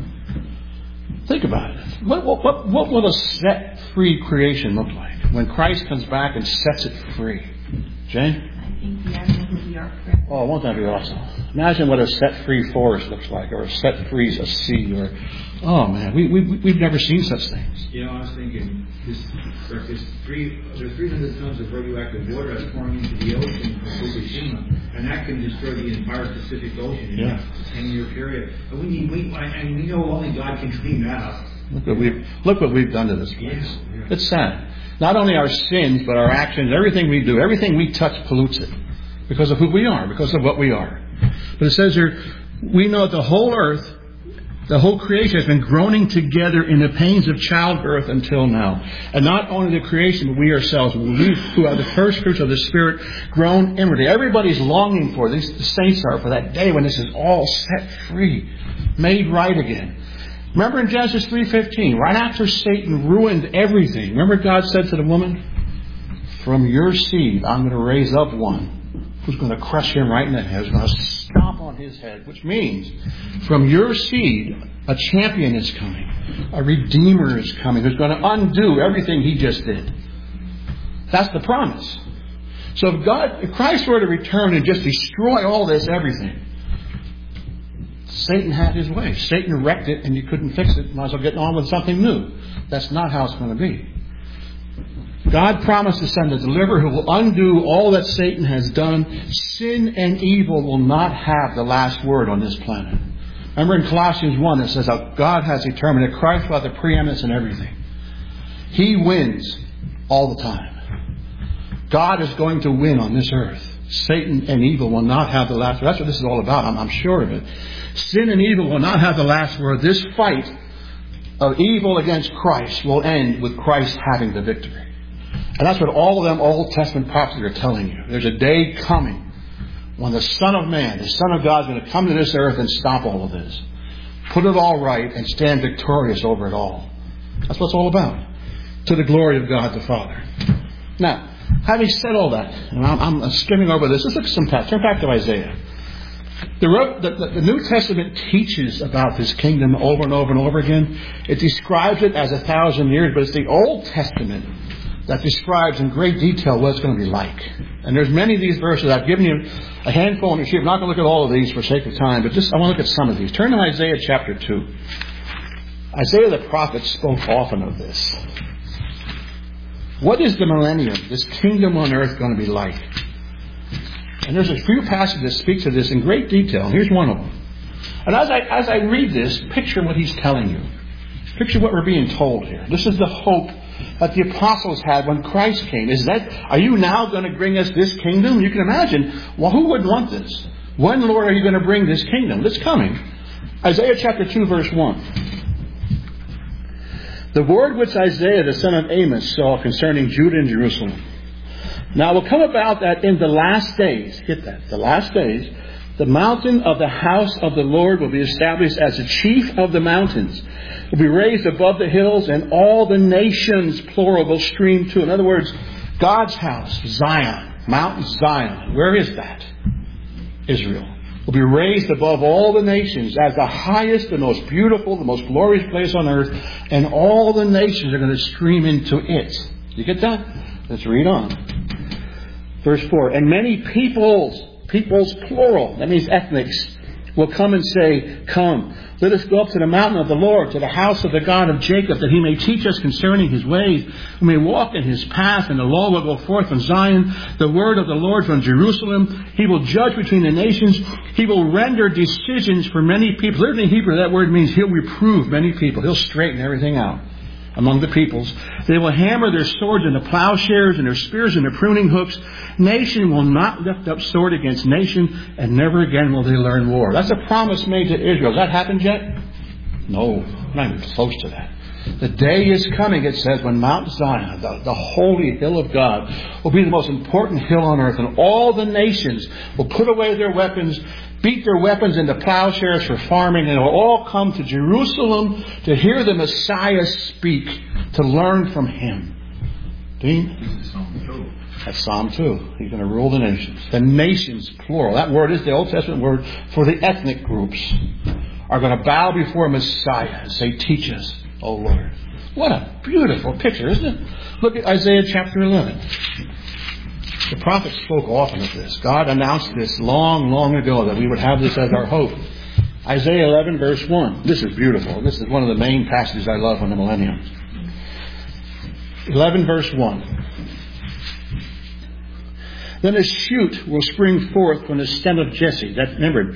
Think about it. What will a set-free creation look like when Christ comes back and sets it free? Jane? I think the animals will be our friends. Oh, won't that be awesome? Imagine what a set-free forest looks like, or a set-free a sea, or... Oh, man, we've never seen such things. You know, I was thinking, there's 300 tons of radioactive water that's pouring into the ocean from Fukushima, and that can destroy the entire Pacific Ocean in a 10-year period. And we know only God can clean that up. Look what we've done to this place. Yeah. It's sad. Not only our sins, but our actions, everything we do, everything we touch pollutes it. Because of who we are, because of what we are. But it says here, we know that the whole earth, the whole creation has been groaning together in the pains of childbirth until now. And not only the creation, but we ourselves, we who are the first fruits of the Spirit, groan inwardly. Everybody's longing for, the saints are, for that day when this is all set free, made right again. Remember in Genesis 3:15, right after Satan ruined everything, remember God said to the woman, "From your seed, I'm going to raise up one who's going to crush him right in the head, who's going to stomp on his head," which means from your seed, a champion is coming. A redeemer is coming who's going to undo everything he just did. That's the promise. So if Christ were to return and just destroy all this, everything, Satan had his way. Satan wrecked it and you couldn't fix it. Might as well get on with something new. That's not how it's going to be. God promised to send a deliverer who will undo all that Satan has done. Sin and evil will not have the last word on this planet. Remember in Colossians 1 it says how God has determined that Christ will have the preeminence in everything. He wins all the time. God is going to win on this earth. Satan and evil will not have the last word. That's what this is all about. I'm sure of it. Sin and evil will not have the last word. This fight of evil against Christ will end with Christ having the victory. And that's what all of them Old Testament prophecies are telling you. There's a day coming when the Son of Man, the Son of God, is going to come to this earth and stop all of this. Put it all right and stand victorious over it all. That's what it's all about. To the glory of God the Father. Now, having said all that, and I'm skimming over this, let's look at some text. Turn back to Isaiah. The New Testament teaches about this kingdom over and over and over again. It describes it as 1,000 years, but it's the Old Testament that describes in great detail what it's going to be like. And there's many of these verses. I've given you a handful on your sheet. I'm not going to look at all of these for sake of time, but I want to look at some of these. Turn to Isaiah chapter 2. Isaiah the prophet spoke often of this. What is the millennium, this kingdom on earth, going to be like? And there's a few passages that speak to this in great detail. Here's one of them. And as I read this, picture what he's telling you. Picture what we're being told here. This is the hope that the apostles had when Christ came. Are you now going to bring us this kingdom? You can imagine, well, who would want this? When, Lord, are you going to bring this kingdom? It's coming. Isaiah chapter 2, verse 1. The word which Isaiah the son of Amos saw concerning Judah and Jerusalem. Now it will come about that in the last days, get that, the last days, the mountain of the house of the Lord will be established as the chief of the mountains. It will be raised above the hills, and all the nations, plural, will stream to. In other words, God's house, Zion, Mount Zion. Where is that? Israel will be raised above all the nations as the highest, the most beautiful, the most glorious place on earth, and all the nations are going to stream into it. You get that? Let's read on. Verse 4. And many peoples plural, that means ethnics, will come and say, Come, let us go up to the mountain of the Lord, to the house of the God of Jacob, that He may teach us concerning His ways. We may walk in His path, and the law will go forth from Zion, the word of the Lord from Jerusalem. He will judge between the nations. He will render decisions for many people. Literally in Hebrew, that word means He'll reprove many people. He'll straighten everything out among the peoples. They will hammer their swords into plowshares and their spears into pruning hooks. Nation will not lift up sword against nation, and never again will they learn war. That's a promise made to Israel. Has that happened yet? No, not even close to that. The day is coming, it says, when Mount Zion, the holy hill of God, will be the most important hill on earth, and all the nations will put away their weapons, beat their weapons into plowshares for farming, and it will all come to Jerusalem to hear the Messiah speak, to learn from Him. Dean? That's Psalm 2. He's going to rule the nations. The nations, plural. That word is the Old Testament word for the ethnic groups, are going to bow before Messiah and say, Teach us, O Lord. What a beautiful picture, isn't it? Look at Isaiah chapter 11. The prophet spoke often of this. God announced this long, long ago, that we would have this as our hope. Isaiah 11 verse 1. This is beautiful. This is one of the main passages I love on the millennium. 11 verse 1. Then a shoot will spring forth from the stem of Jesse. Remember,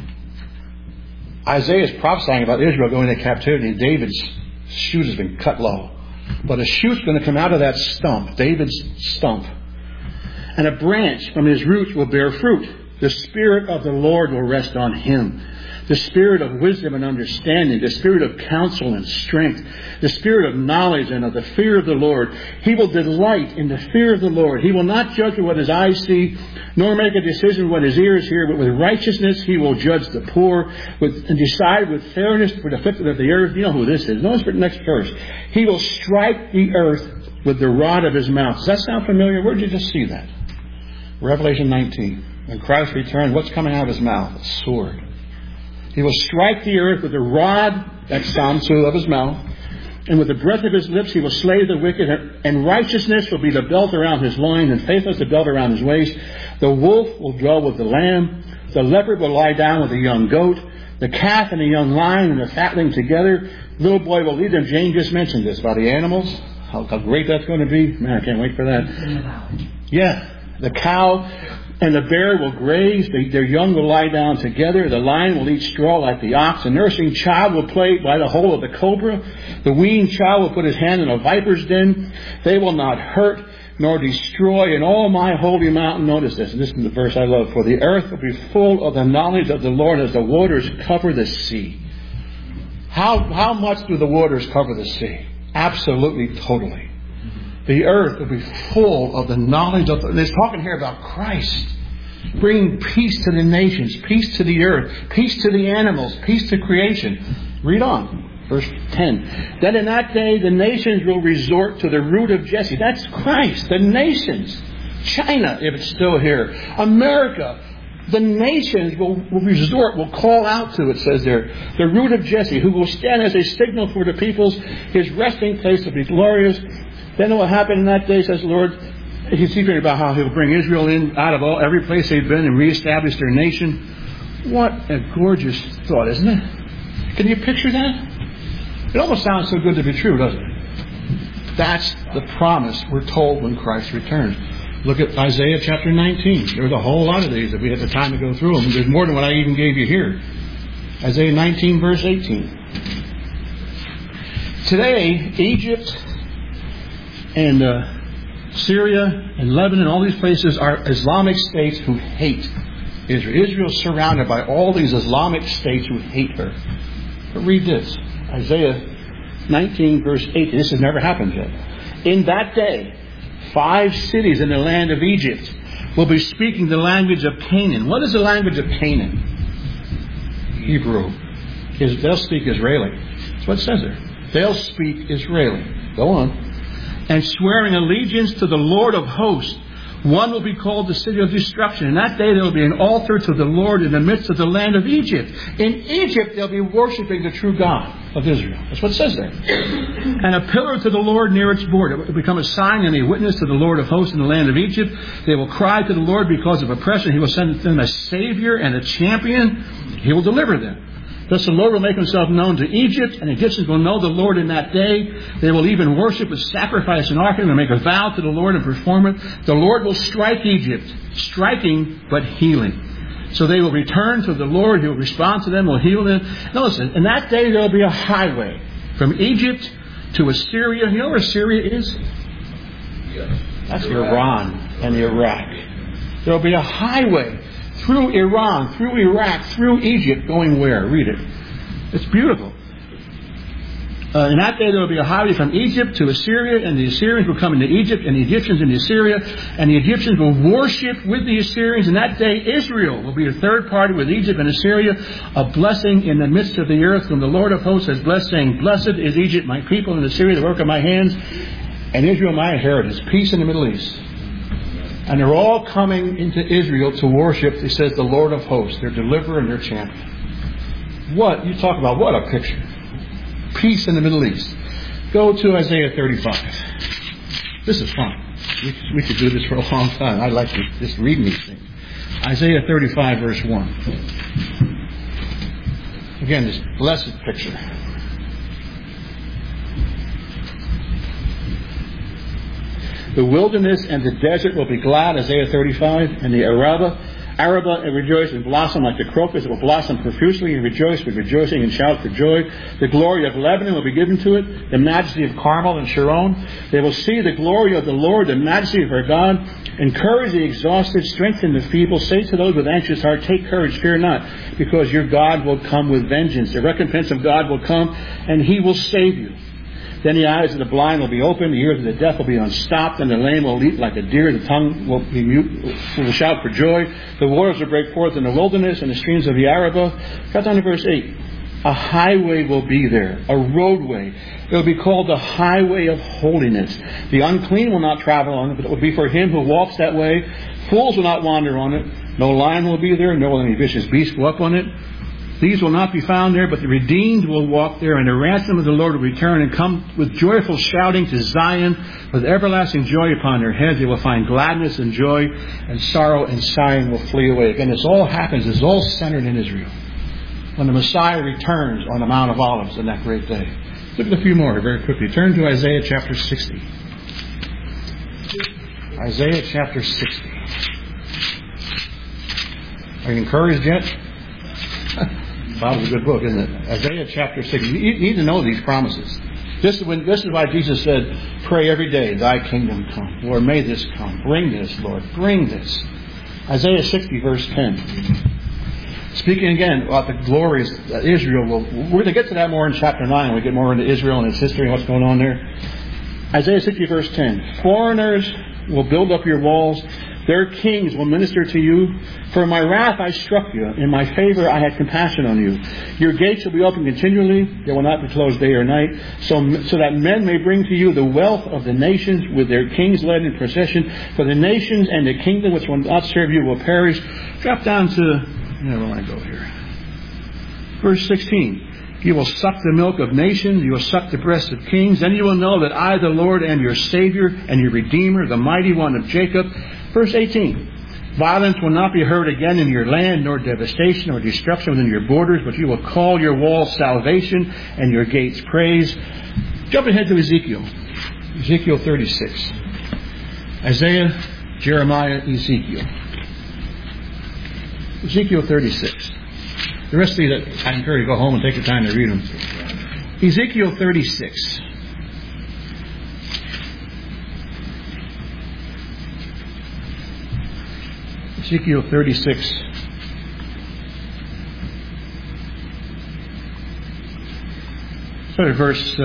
Isaiah is prophesying about Israel going into captivity, and David's shoot has been cut low. But a shoot's going to come out of that stump, David's stump. And a branch from his roots will bear fruit. The Spirit of the Lord will rest on him. The Spirit of wisdom and understanding. The Spirit of counsel and strength. The Spirit of knowledge and of the fear of the Lord. He will delight in the fear of the Lord. He will not judge with what his eyes see, nor make a decision with what his ears hear, but with righteousness he will judge the poor, and decide with fairness for the afflicted of the earth. You know who this is. Notice the next verse. He will strike the earth with the rod of his mouth. Does that sound familiar? Where did you just see that? Revelation 19. When Christ returns, what's coming out of his mouth? A sword. He will strike the earth with the rod, that's Psalm 2, of his mouth, and with the breath of his lips he will slay the wicked, and righteousness will be the belt around his loins, and faithfulness the belt around his waist. The wolf will dwell with the lamb, the leopard will lie down with the young goat, the calf and the young lion and the fatling together. Little boy will lead them. Jane just mentioned this about the animals, how great that's going to be. Man, I can't wait for that. Yeah, the cow and the bear will graze, their young will lie down together, the lion will eat straw like the ox, the nursing child will play by the hole of the cobra, the weaned child will put his hand in a viper's den. They will not hurt nor destroy in all my holy mountain. Notice this, and this is the verse I love. For the earth will be full of the knowledge of the Lord as the waters cover the sea. How much do the waters cover the sea? Absolutely, totally. The earth will be full of the knowledge of... It's talking here about Christ. Bringing peace to the nations, peace to the earth, peace to the animals, peace to creation. Read on. Verse 10. Then in that day the nations will resort to the root of Jesse. That's Christ. The nations. China, if it's still here. America. The nations will resort, will call out to, it says there, the root of Jesse, who will stand as a signal for the peoples. His resting place will be glorious. Then what will happen in that day, says the Lord, he's speaking about how he'll bring Israel in out of every place they've been and reestablish their nation. What a gorgeous thought, isn't it? Can you picture that? It almost sounds so good to be true, doesn't it? That's the promise we're told when Christ returns. Look at Isaiah chapter 19. There's a whole lot of these if we had the time to go through them. There's more than what I even gave you here. Isaiah 19 verse 18. Today, Egypt and Syria and Lebanon, all these places are Islamic states who hate Israel. Israel is surrounded by all these Islamic states who hate her. But read this. Isaiah 19 verse 18. This has never happened yet. In that day, 5 cities in the land of Egypt will be speaking the language of Canaan. What is the language of Canaan? Hebrew. They'll speak Israeli. That's what it says there. They'll speak Israeli. Go on. And swearing allegiance to the Lord of hosts One will be called the city of destruction. In that day there will be an altar to the Lord in the midst of the land of Egypt. In Egypt they'll be worshiping the true God of Israel. That's what it says there. And a pillar to the Lord near its border. It will become a sign and a witness to the Lord of hosts in the land of Egypt. They will cry to the Lord because of oppression. He will send them a Savior and a champion. He will deliver them. Thus the Lord will make himself known to Egypt, and the Egyptians will know the Lord in that day. They will even worship with sacrifice and offering and make a vow to the Lord and perform it. The Lord will strike Egypt, striking but healing. So they will return to the Lord. He will respond to them, will heal them. Now listen, in that day there will be a highway from Egypt to Assyria. You know where Syria is? Yes. That's Iran and Iraq. There will be a highway through Iran, through Iraq, through Egypt, going where? Read it. It's beautiful. In that day there will be a highway from Egypt to Assyria, and the Assyrians will come into Egypt, and the Egyptians into Assyria, and the Egyptians will worship with the Assyrians. In that day Israel will be a third party with Egypt and Assyria, a blessing in the midst of the earth, whom the Lord of hosts has blessed, saying, Blessed is Egypt, my people, and Assyria, the work of my hands, and Israel, my inheritance. Peace in the Middle East. And they're all coming into Israel to worship, it says, the Lord of hosts, their deliverer and their champion. What? You talk about what a picture. Peace in the Middle East. Go to Isaiah 35. This is fun. We could do this for a long time. I like to just read these things. Isaiah 35 verse 1. Again, this blessed picture. The wilderness and the desert will be glad, Isaiah 35, and the Arabah will rejoice and blossom like the crocus. It will blossom profusely and rejoice with rejoicing and shout for joy. The glory of Lebanon will be given to it, the majesty of Carmel and Sharon. They will see the glory of the Lord, the majesty of our God. Encourage the exhausted, strengthen the feeble. Say to those with anxious heart, take courage, fear not, because your God will come with vengeance. The recompense of God will come, and He will save you. Then the eyes of the blind will be opened, the ears of the deaf will be unstopped, and the lame will leap like a deer, the tongue will be mute, will shout for joy. The waters will break forth in the wilderness, and the streams of the Arabah. Cut down to verse 8. A highway will be there, a roadway. It will be called the highway of holiness. The unclean will not travel on it, but it will be for him who walks that way. Fools will not wander on it. No lion will be there, nor will any vicious beast go up on it. These will not be found there, but the redeemed will walk there, and the ransom of the Lord will return and come with joyful shouting to Zion, with everlasting joy upon their heads. They will find gladness and joy, and sorrow and sighing will flee away. Again, this all happens, it's all centered in Israel, when the Messiah returns on the Mount of Olives on that great day. Look at a few more very quickly. Turn to Isaiah chapter 60. Isaiah chapter 60. Are you encouraged yet? Bible's a good book, isn't it? Isaiah chapter 60. You need to know these promises. This is why Jesus said, pray every day, thy kingdom come. Lord, may this come. Bring this, Lord. Bring this. Isaiah 60 verse 10. Speaking again about the glories that Israel will... We're going to get to that more in chapter 9 when we get more into Israel and its history and what's going on there. Isaiah 60 verse 10. Foreigners will build up your walls. Their kings will minister to you. For in my wrath I struck you. In my favor I had compassion on you. Your gates will be open continually. They will not be closed day or night. So that men may bring to you the wealth of the nations with their kings led in procession. For the nations and the kingdom which will not serve you will perish. Drop down to... Where do I go here? Verse 16. You will suck the milk of nations. You will suck the breasts of kings. Then you will know that I, the Lord, am your Savior and your Redeemer, the mighty one of Jacob. Verse 18. Violence will not be heard again in your land, nor devastation or destruction within your borders, but you will call your walls salvation and your gates praise. Jump ahead to Ezekiel. Ezekiel 36. Isaiah, Jeremiah, Ezekiel. Ezekiel 36. The rest of you, I encourage you to go home and take the time to read them. Ezekiel 36. Ezekiel 36. Start at verse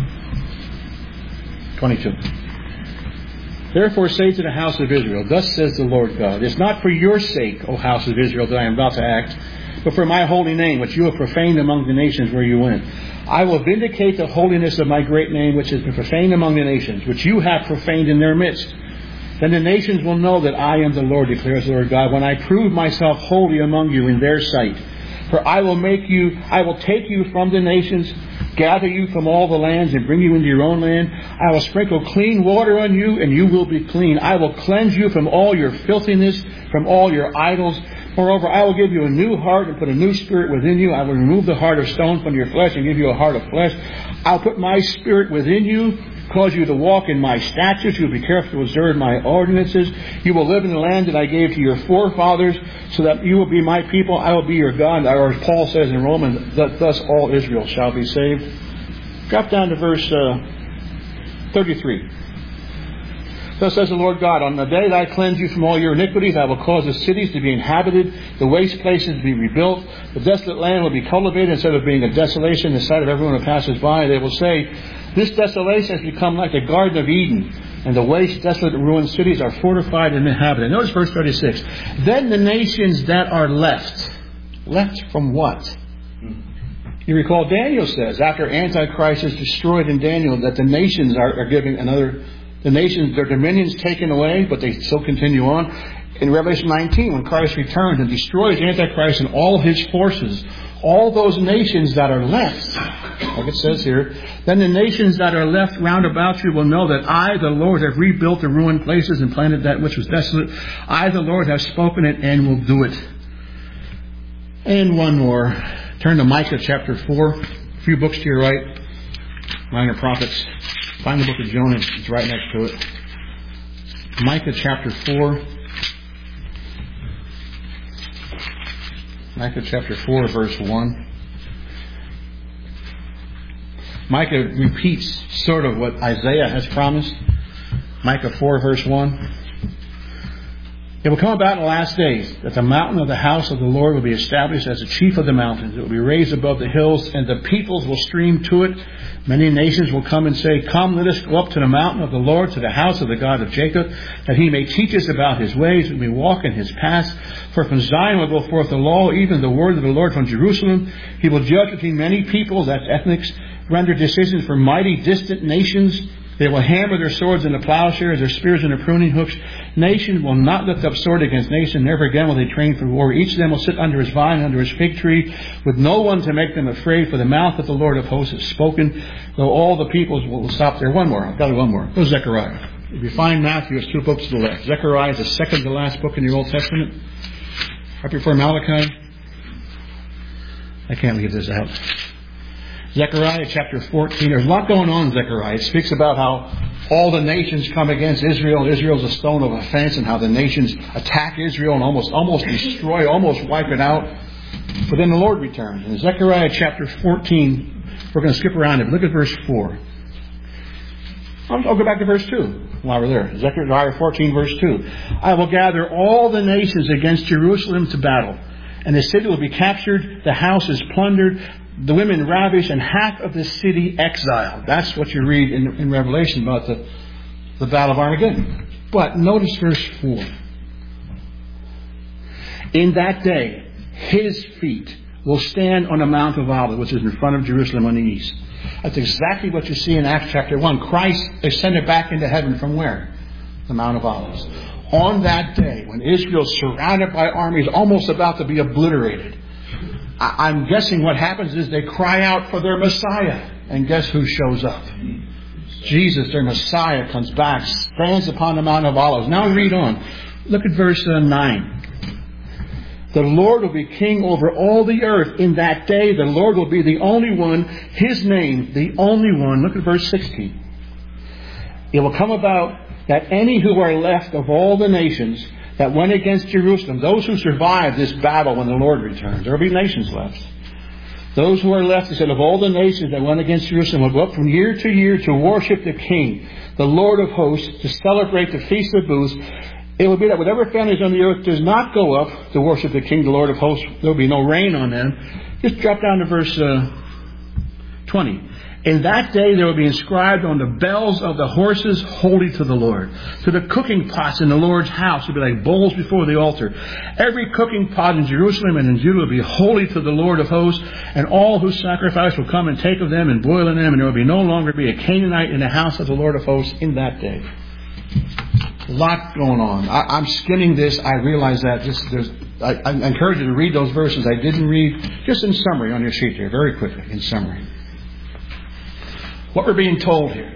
22. Therefore say to the house of Israel, thus says the Lord God, it's not for your sake, O house of Israel, that I am about to act, but for my holy name, which you have profaned among the nations where you went. I will vindicate the holiness of my great name, which has been profaned among the nations, which you have profaned in their midst. Then the nations will know that I am the Lord, declares the Lord God, when I prove myself holy among you in their sight. For I will take you from the nations, gather you from all the lands, and bring you into your own land. I will sprinkle clean water on you, and you will be clean. I will cleanse you from all your filthiness, from all your idols. Moreover, I will give you a new heart and put a new spirit within you. I will remove the heart of stone from your flesh and give you a heart of flesh. I'll put my spirit within you, cause you to walk in my statutes. You will be careful to observe my ordinances. You will live in the land that I gave to your forefathers, so that you will be my people. I will be your God. Or as Paul says in Romans, thus all Israel shall be saved. Drop down to verse 33. Thus says the Lord God, on the day that I cleanse you from all your iniquities, I will cause the cities to be inhabited, the waste places to be rebuilt. The desolate land will be cultivated instead of being a desolation in the sight of everyone who passes by. They will say, this desolation has become like the Garden of Eden, and the waste, desolate, and ruined cities are fortified and inhabited. Notice verse 36. Then the nations that are left from what? You recall Daniel says, after Antichrist is destroyed in Daniel, that the nations are giving the nations, their dominions taken away, but they still continue on. In Revelation 19, when Christ returns and destroys Antichrist and all his forces, all those nations that are left, like it says here, then the nations that are left round about you will know that I, the Lord, have rebuilt the ruined places and planted that which was desolate. I, the Lord, have spoken it and will do it. And one more. Turn to Micah chapter 4. A few books to your right. Minor Prophets. Find the book of Jonah. It's right next to it. Micah chapter 4. Micah chapter 4, verse 1. Micah repeats sort of what Isaiah has promised. Micah 4, verse 1. It will come about in the last days that the mountain of the house of the Lord will be established as the chief of the mountains. It will be raised above the hills, and the peoples will stream to it. Many nations will come and say, come, let us go up to the mountain of the Lord, to the house of the God of Jacob, that he may teach us about his ways, and we walk in his paths. For from Zion will go forth the law, even the word of the Lord from Jerusalem. He will judge between many peoples, that's ethnics, render decisions for mighty distant nations. They will hammer their swords into plowshares, their spears into pruning hooks. Nation will not lift up sword against nation. Never again will they train for war. Each of them will sit under his vine, under his fig tree, with no one to make them afraid. For the mouth of the Lord of hosts has spoken, though all the peoples will stop there. One more. I've got one more. Go to Zechariah. If you find Matthew, it's 2 books to the left. Zechariah is the second to last book in your Old Testament. Right before Malachi. I can't leave this out. Zechariah chapter 14. There's a lot going on in Zechariah. It speaks about how all the nations come against Israel. Israel's a stone of offense, and how the nations attack Israel and almost destroy, almost wipe it out. But then the Lord returns. In Zechariah chapter 14, we're going to skip around it. Look at verse 4. I'll go back to verse 2 while we're there. Zechariah 14, verse 2. I will gather all the nations against Jerusalem to battle, and the city will be captured, the house is plundered, the women ravished, and half of the city exiled. That's what you read in Revelation about the Battle of Armageddon. But notice verse 4. In that day, his feet will stand on the Mount of Olives, which is in front of Jerusalem on the east. That's exactly what you see in Acts chapter 1. Christ ascended back into heaven from where? The Mount of Olives. On that day, when Israel is surrounded by armies, almost about to be obliterated, I'm guessing what happens is they cry out for their Messiah. And guess who shows up? Jesus, their Messiah, comes back, stands upon the Mount of Olives. Now read on. Look at verse 9. The Lord will be king over all the earth. In that day, the Lord will be the only one. His name, the only one. Look at verse 16. It will come about that any who are left of all the nations that went against Jerusalem, those who survived this battle when the Lord returns, there will be nations left. Those who are left, he said, of all the nations that went against Jerusalem will go up from year to year to worship the King, the Lord of hosts, to celebrate the Feast of Booths. It will be that whatever families on the earth does not go up to worship the King, the Lord of hosts, there will be no rain on them. Just drop down to verse 20. In that day there will be inscribed on the bells of the horses, holy to the Lord. To the cooking pots in the Lord's house will be like bowls before the altar. Every cooking pot in Jerusalem and in Judah will be holy to the Lord of hosts. And all who sacrifice will come and take of them and boil in them. And there will no longer be a Canaanite in the house of the Lord of hosts in that day. A lot going on. I'm skimming this. I realize that. I encourage you to read those verses I didn't read, just in summary on your sheet here, very quickly, in summary. What we're being told here.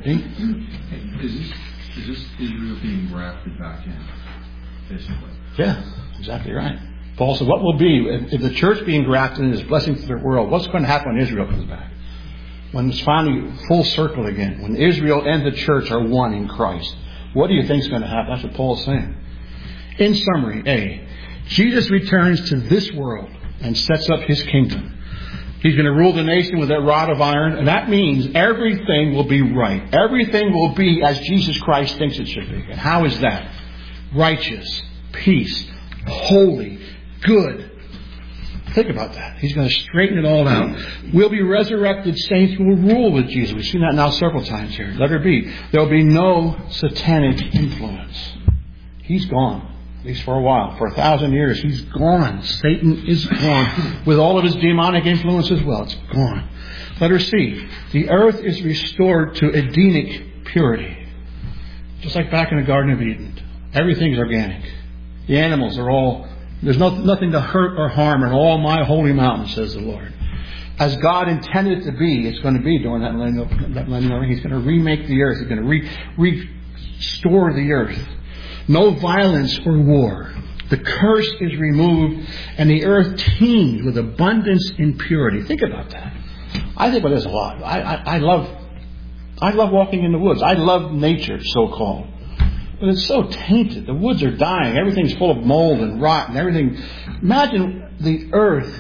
Is this Israel being grafted back in, basically? Yeah, exactly right. Paul said, what will be, if the church being grafted in is blessing to the world, what's going to happen when Israel comes back? When it's finally full circle again, when Israel and the church are one in Christ, what do you think is going to happen? That's what Paul's saying. In summary, A, Jesus returns to this world and sets up His kingdom. He's going to rule the nation with that rod of iron, and that means everything will be right. Everything will be as Jesus Christ thinks it should be. And how is that? Righteous, peace, holy, good. Think about that. He's going to straighten it all out. We'll be resurrected saints who will rule with Jesus. We've seen that now several times here. Letter B. There will be no satanic influence. He's gone. At least for a while. For 1,000 years, He's gone. Satan is gone. With all of his demonic influence as well. It's gone. Letter C. The earth is restored to Edenic purity. Just like back in the Garden of Eden. Everything's organic. The animals are all... There's nothing to hurt or harm in all my holy mountain, says the Lord. As God intended it to be, it's going to be during that millennial reign. He's going to remake the earth. He's going to restore the earth. No violence or war. The curse is removed, and the earth teems with abundance and purity. Think about that. I think about this a lot. I love walking in the woods. I love nature, so-called. But it's so tainted. The woods are dying. Everything's full of mold and rot and everything. Imagine the earth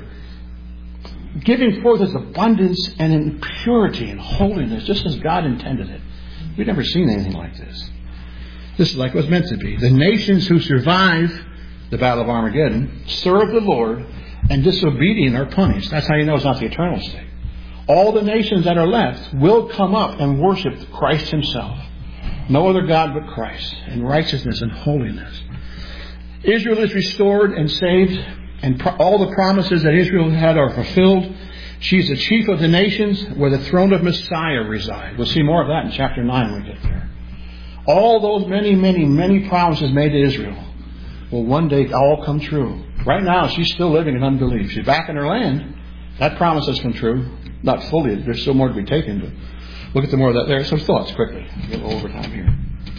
giving forth its abundance and in purity and holiness, just as God intended it. We've never seen anything like this. This is like it was meant to be. The nations who survive the Battle of Armageddon serve the Lord, and disobedient are punished. That's how you know it's not the eternal state. All the nations that are left will come up and worship Christ Himself. No other God but Christ, in righteousness and holiness. Israel is restored and saved, and all the promises that Israel had are fulfilled. She's the chief of the nations, where the throne of Messiah resides. We'll see more of that in chapter 9 when we get there. All those many, many, many promises made to Israel will one day all come true. Right now, she's still living in unbelief. She's back in her land. That promise has come true. Not fully. There's still more to be taken, but we'll get to more of that there. Some thoughts quickly. Get a little over time here.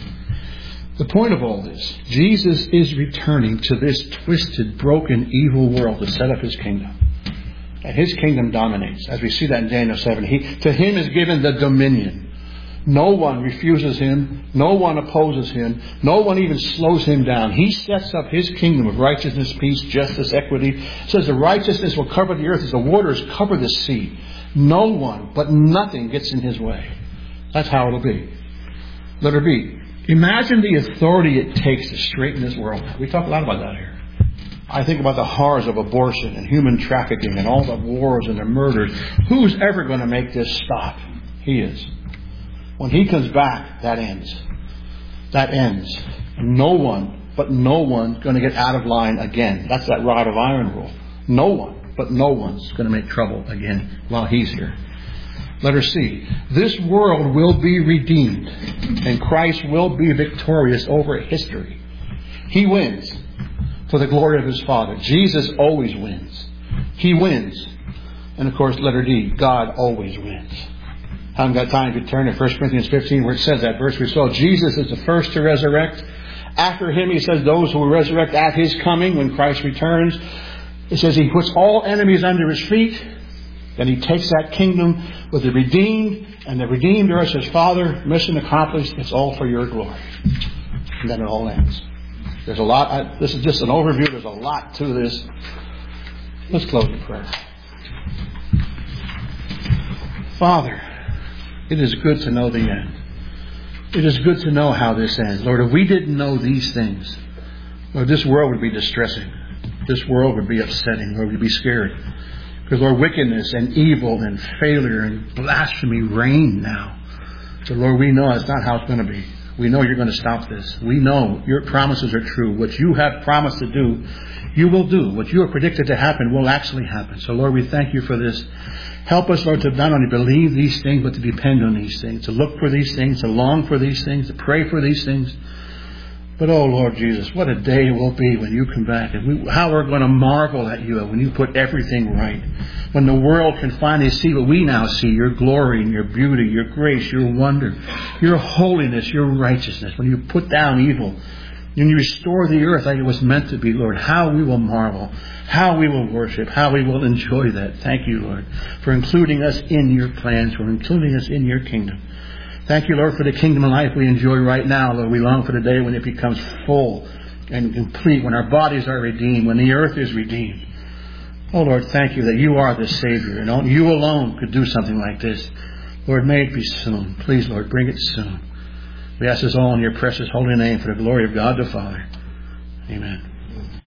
The point of all this, Jesus is returning to this twisted, broken, evil world to set up His kingdom. And His kingdom dominates. As we see that in Daniel 7. To Him is given the dominion. No one refuses Him. No one opposes Him. No one even slows Him down. He sets up His kingdom of righteousness, peace, justice, equity. It says the righteousness will cover the earth as the waters cover the sea. No one, but nothing gets in His way. That's how it'll be. Letter B. Imagine the authority it takes to straighten this world. We talk a lot about that here. I think about the horrors of abortion and human trafficking and all the wars and the murders. Who's ever going to make this stop? He is. When He comes back, that ends. That ends. No one, but no one, going to get out of line again. That's that rod of iron rule. No one, but no one's going to make trouble again while He's here. Letter C. This world will be redeemed, and Christ will be victorious over history. He wins for the glory of His Father. Jesus always wins. He wins. And of course, letter D. God always wins. I haven't got time to turn to 1 Corinthians 15 where it says that verse we saw. Jesus is the first to resurrect. After Him, He says, those who will resurrect at His coming when Christ returns. It says He puts all enemies under His feet. Then He takes that kingdom with the redeemed, and the redeemed are His Father. Mission accomplished. It's all for your glory. And then it all ends. There's a lot. This is just an overview. There's a lot to this. Let's close in prayer. Father, it is good to know the end. It is good to know how this ends. Lord, if we didn't know these things, Lord, this world would be distressing. This world would be upsetting. Lord, we'd be scared. Because, Lord, wickedness and evil and failure and blasphemy reign now. So, Lord, we know that's not how it's going to be. We know You're going to stop this. We know Your promises are true. What You have promised to do, You will do. What You have predicted to happen will actually happen. So, Lord, we thank You for this. Help us, Lord, to not only believe these things, but to depend on these things, to look for these things, to long for these things, to pray for these things. But, oh, Lord Jesus, what a day it will be when you come back. And how we're going to marvel at you when you put everything right. When the world can finally see what we now see, your glory and your beauty, your grace, your wonder, your holiness, your righteousness. When you put down evil, when you restore the earth like it was meant to be, Lord, how we will marvel, how we will worship, how we will enjoy that. Thank you, Lord, for including us in your plans, for including us in your kingdom. Thank you, Lord, for the kingdom of life we enjoy right now, Lord. We long for the day when it becomes full and complete, when our bodies are redeemed, when the earth is redeemed. Oh, Lord, thank you that you are the Savior, and you alone could do something like this. Lord, may it be soon. Please, Lord, bring it soon. We ask this all in your precious holy name for the glory of God the Father. Amen.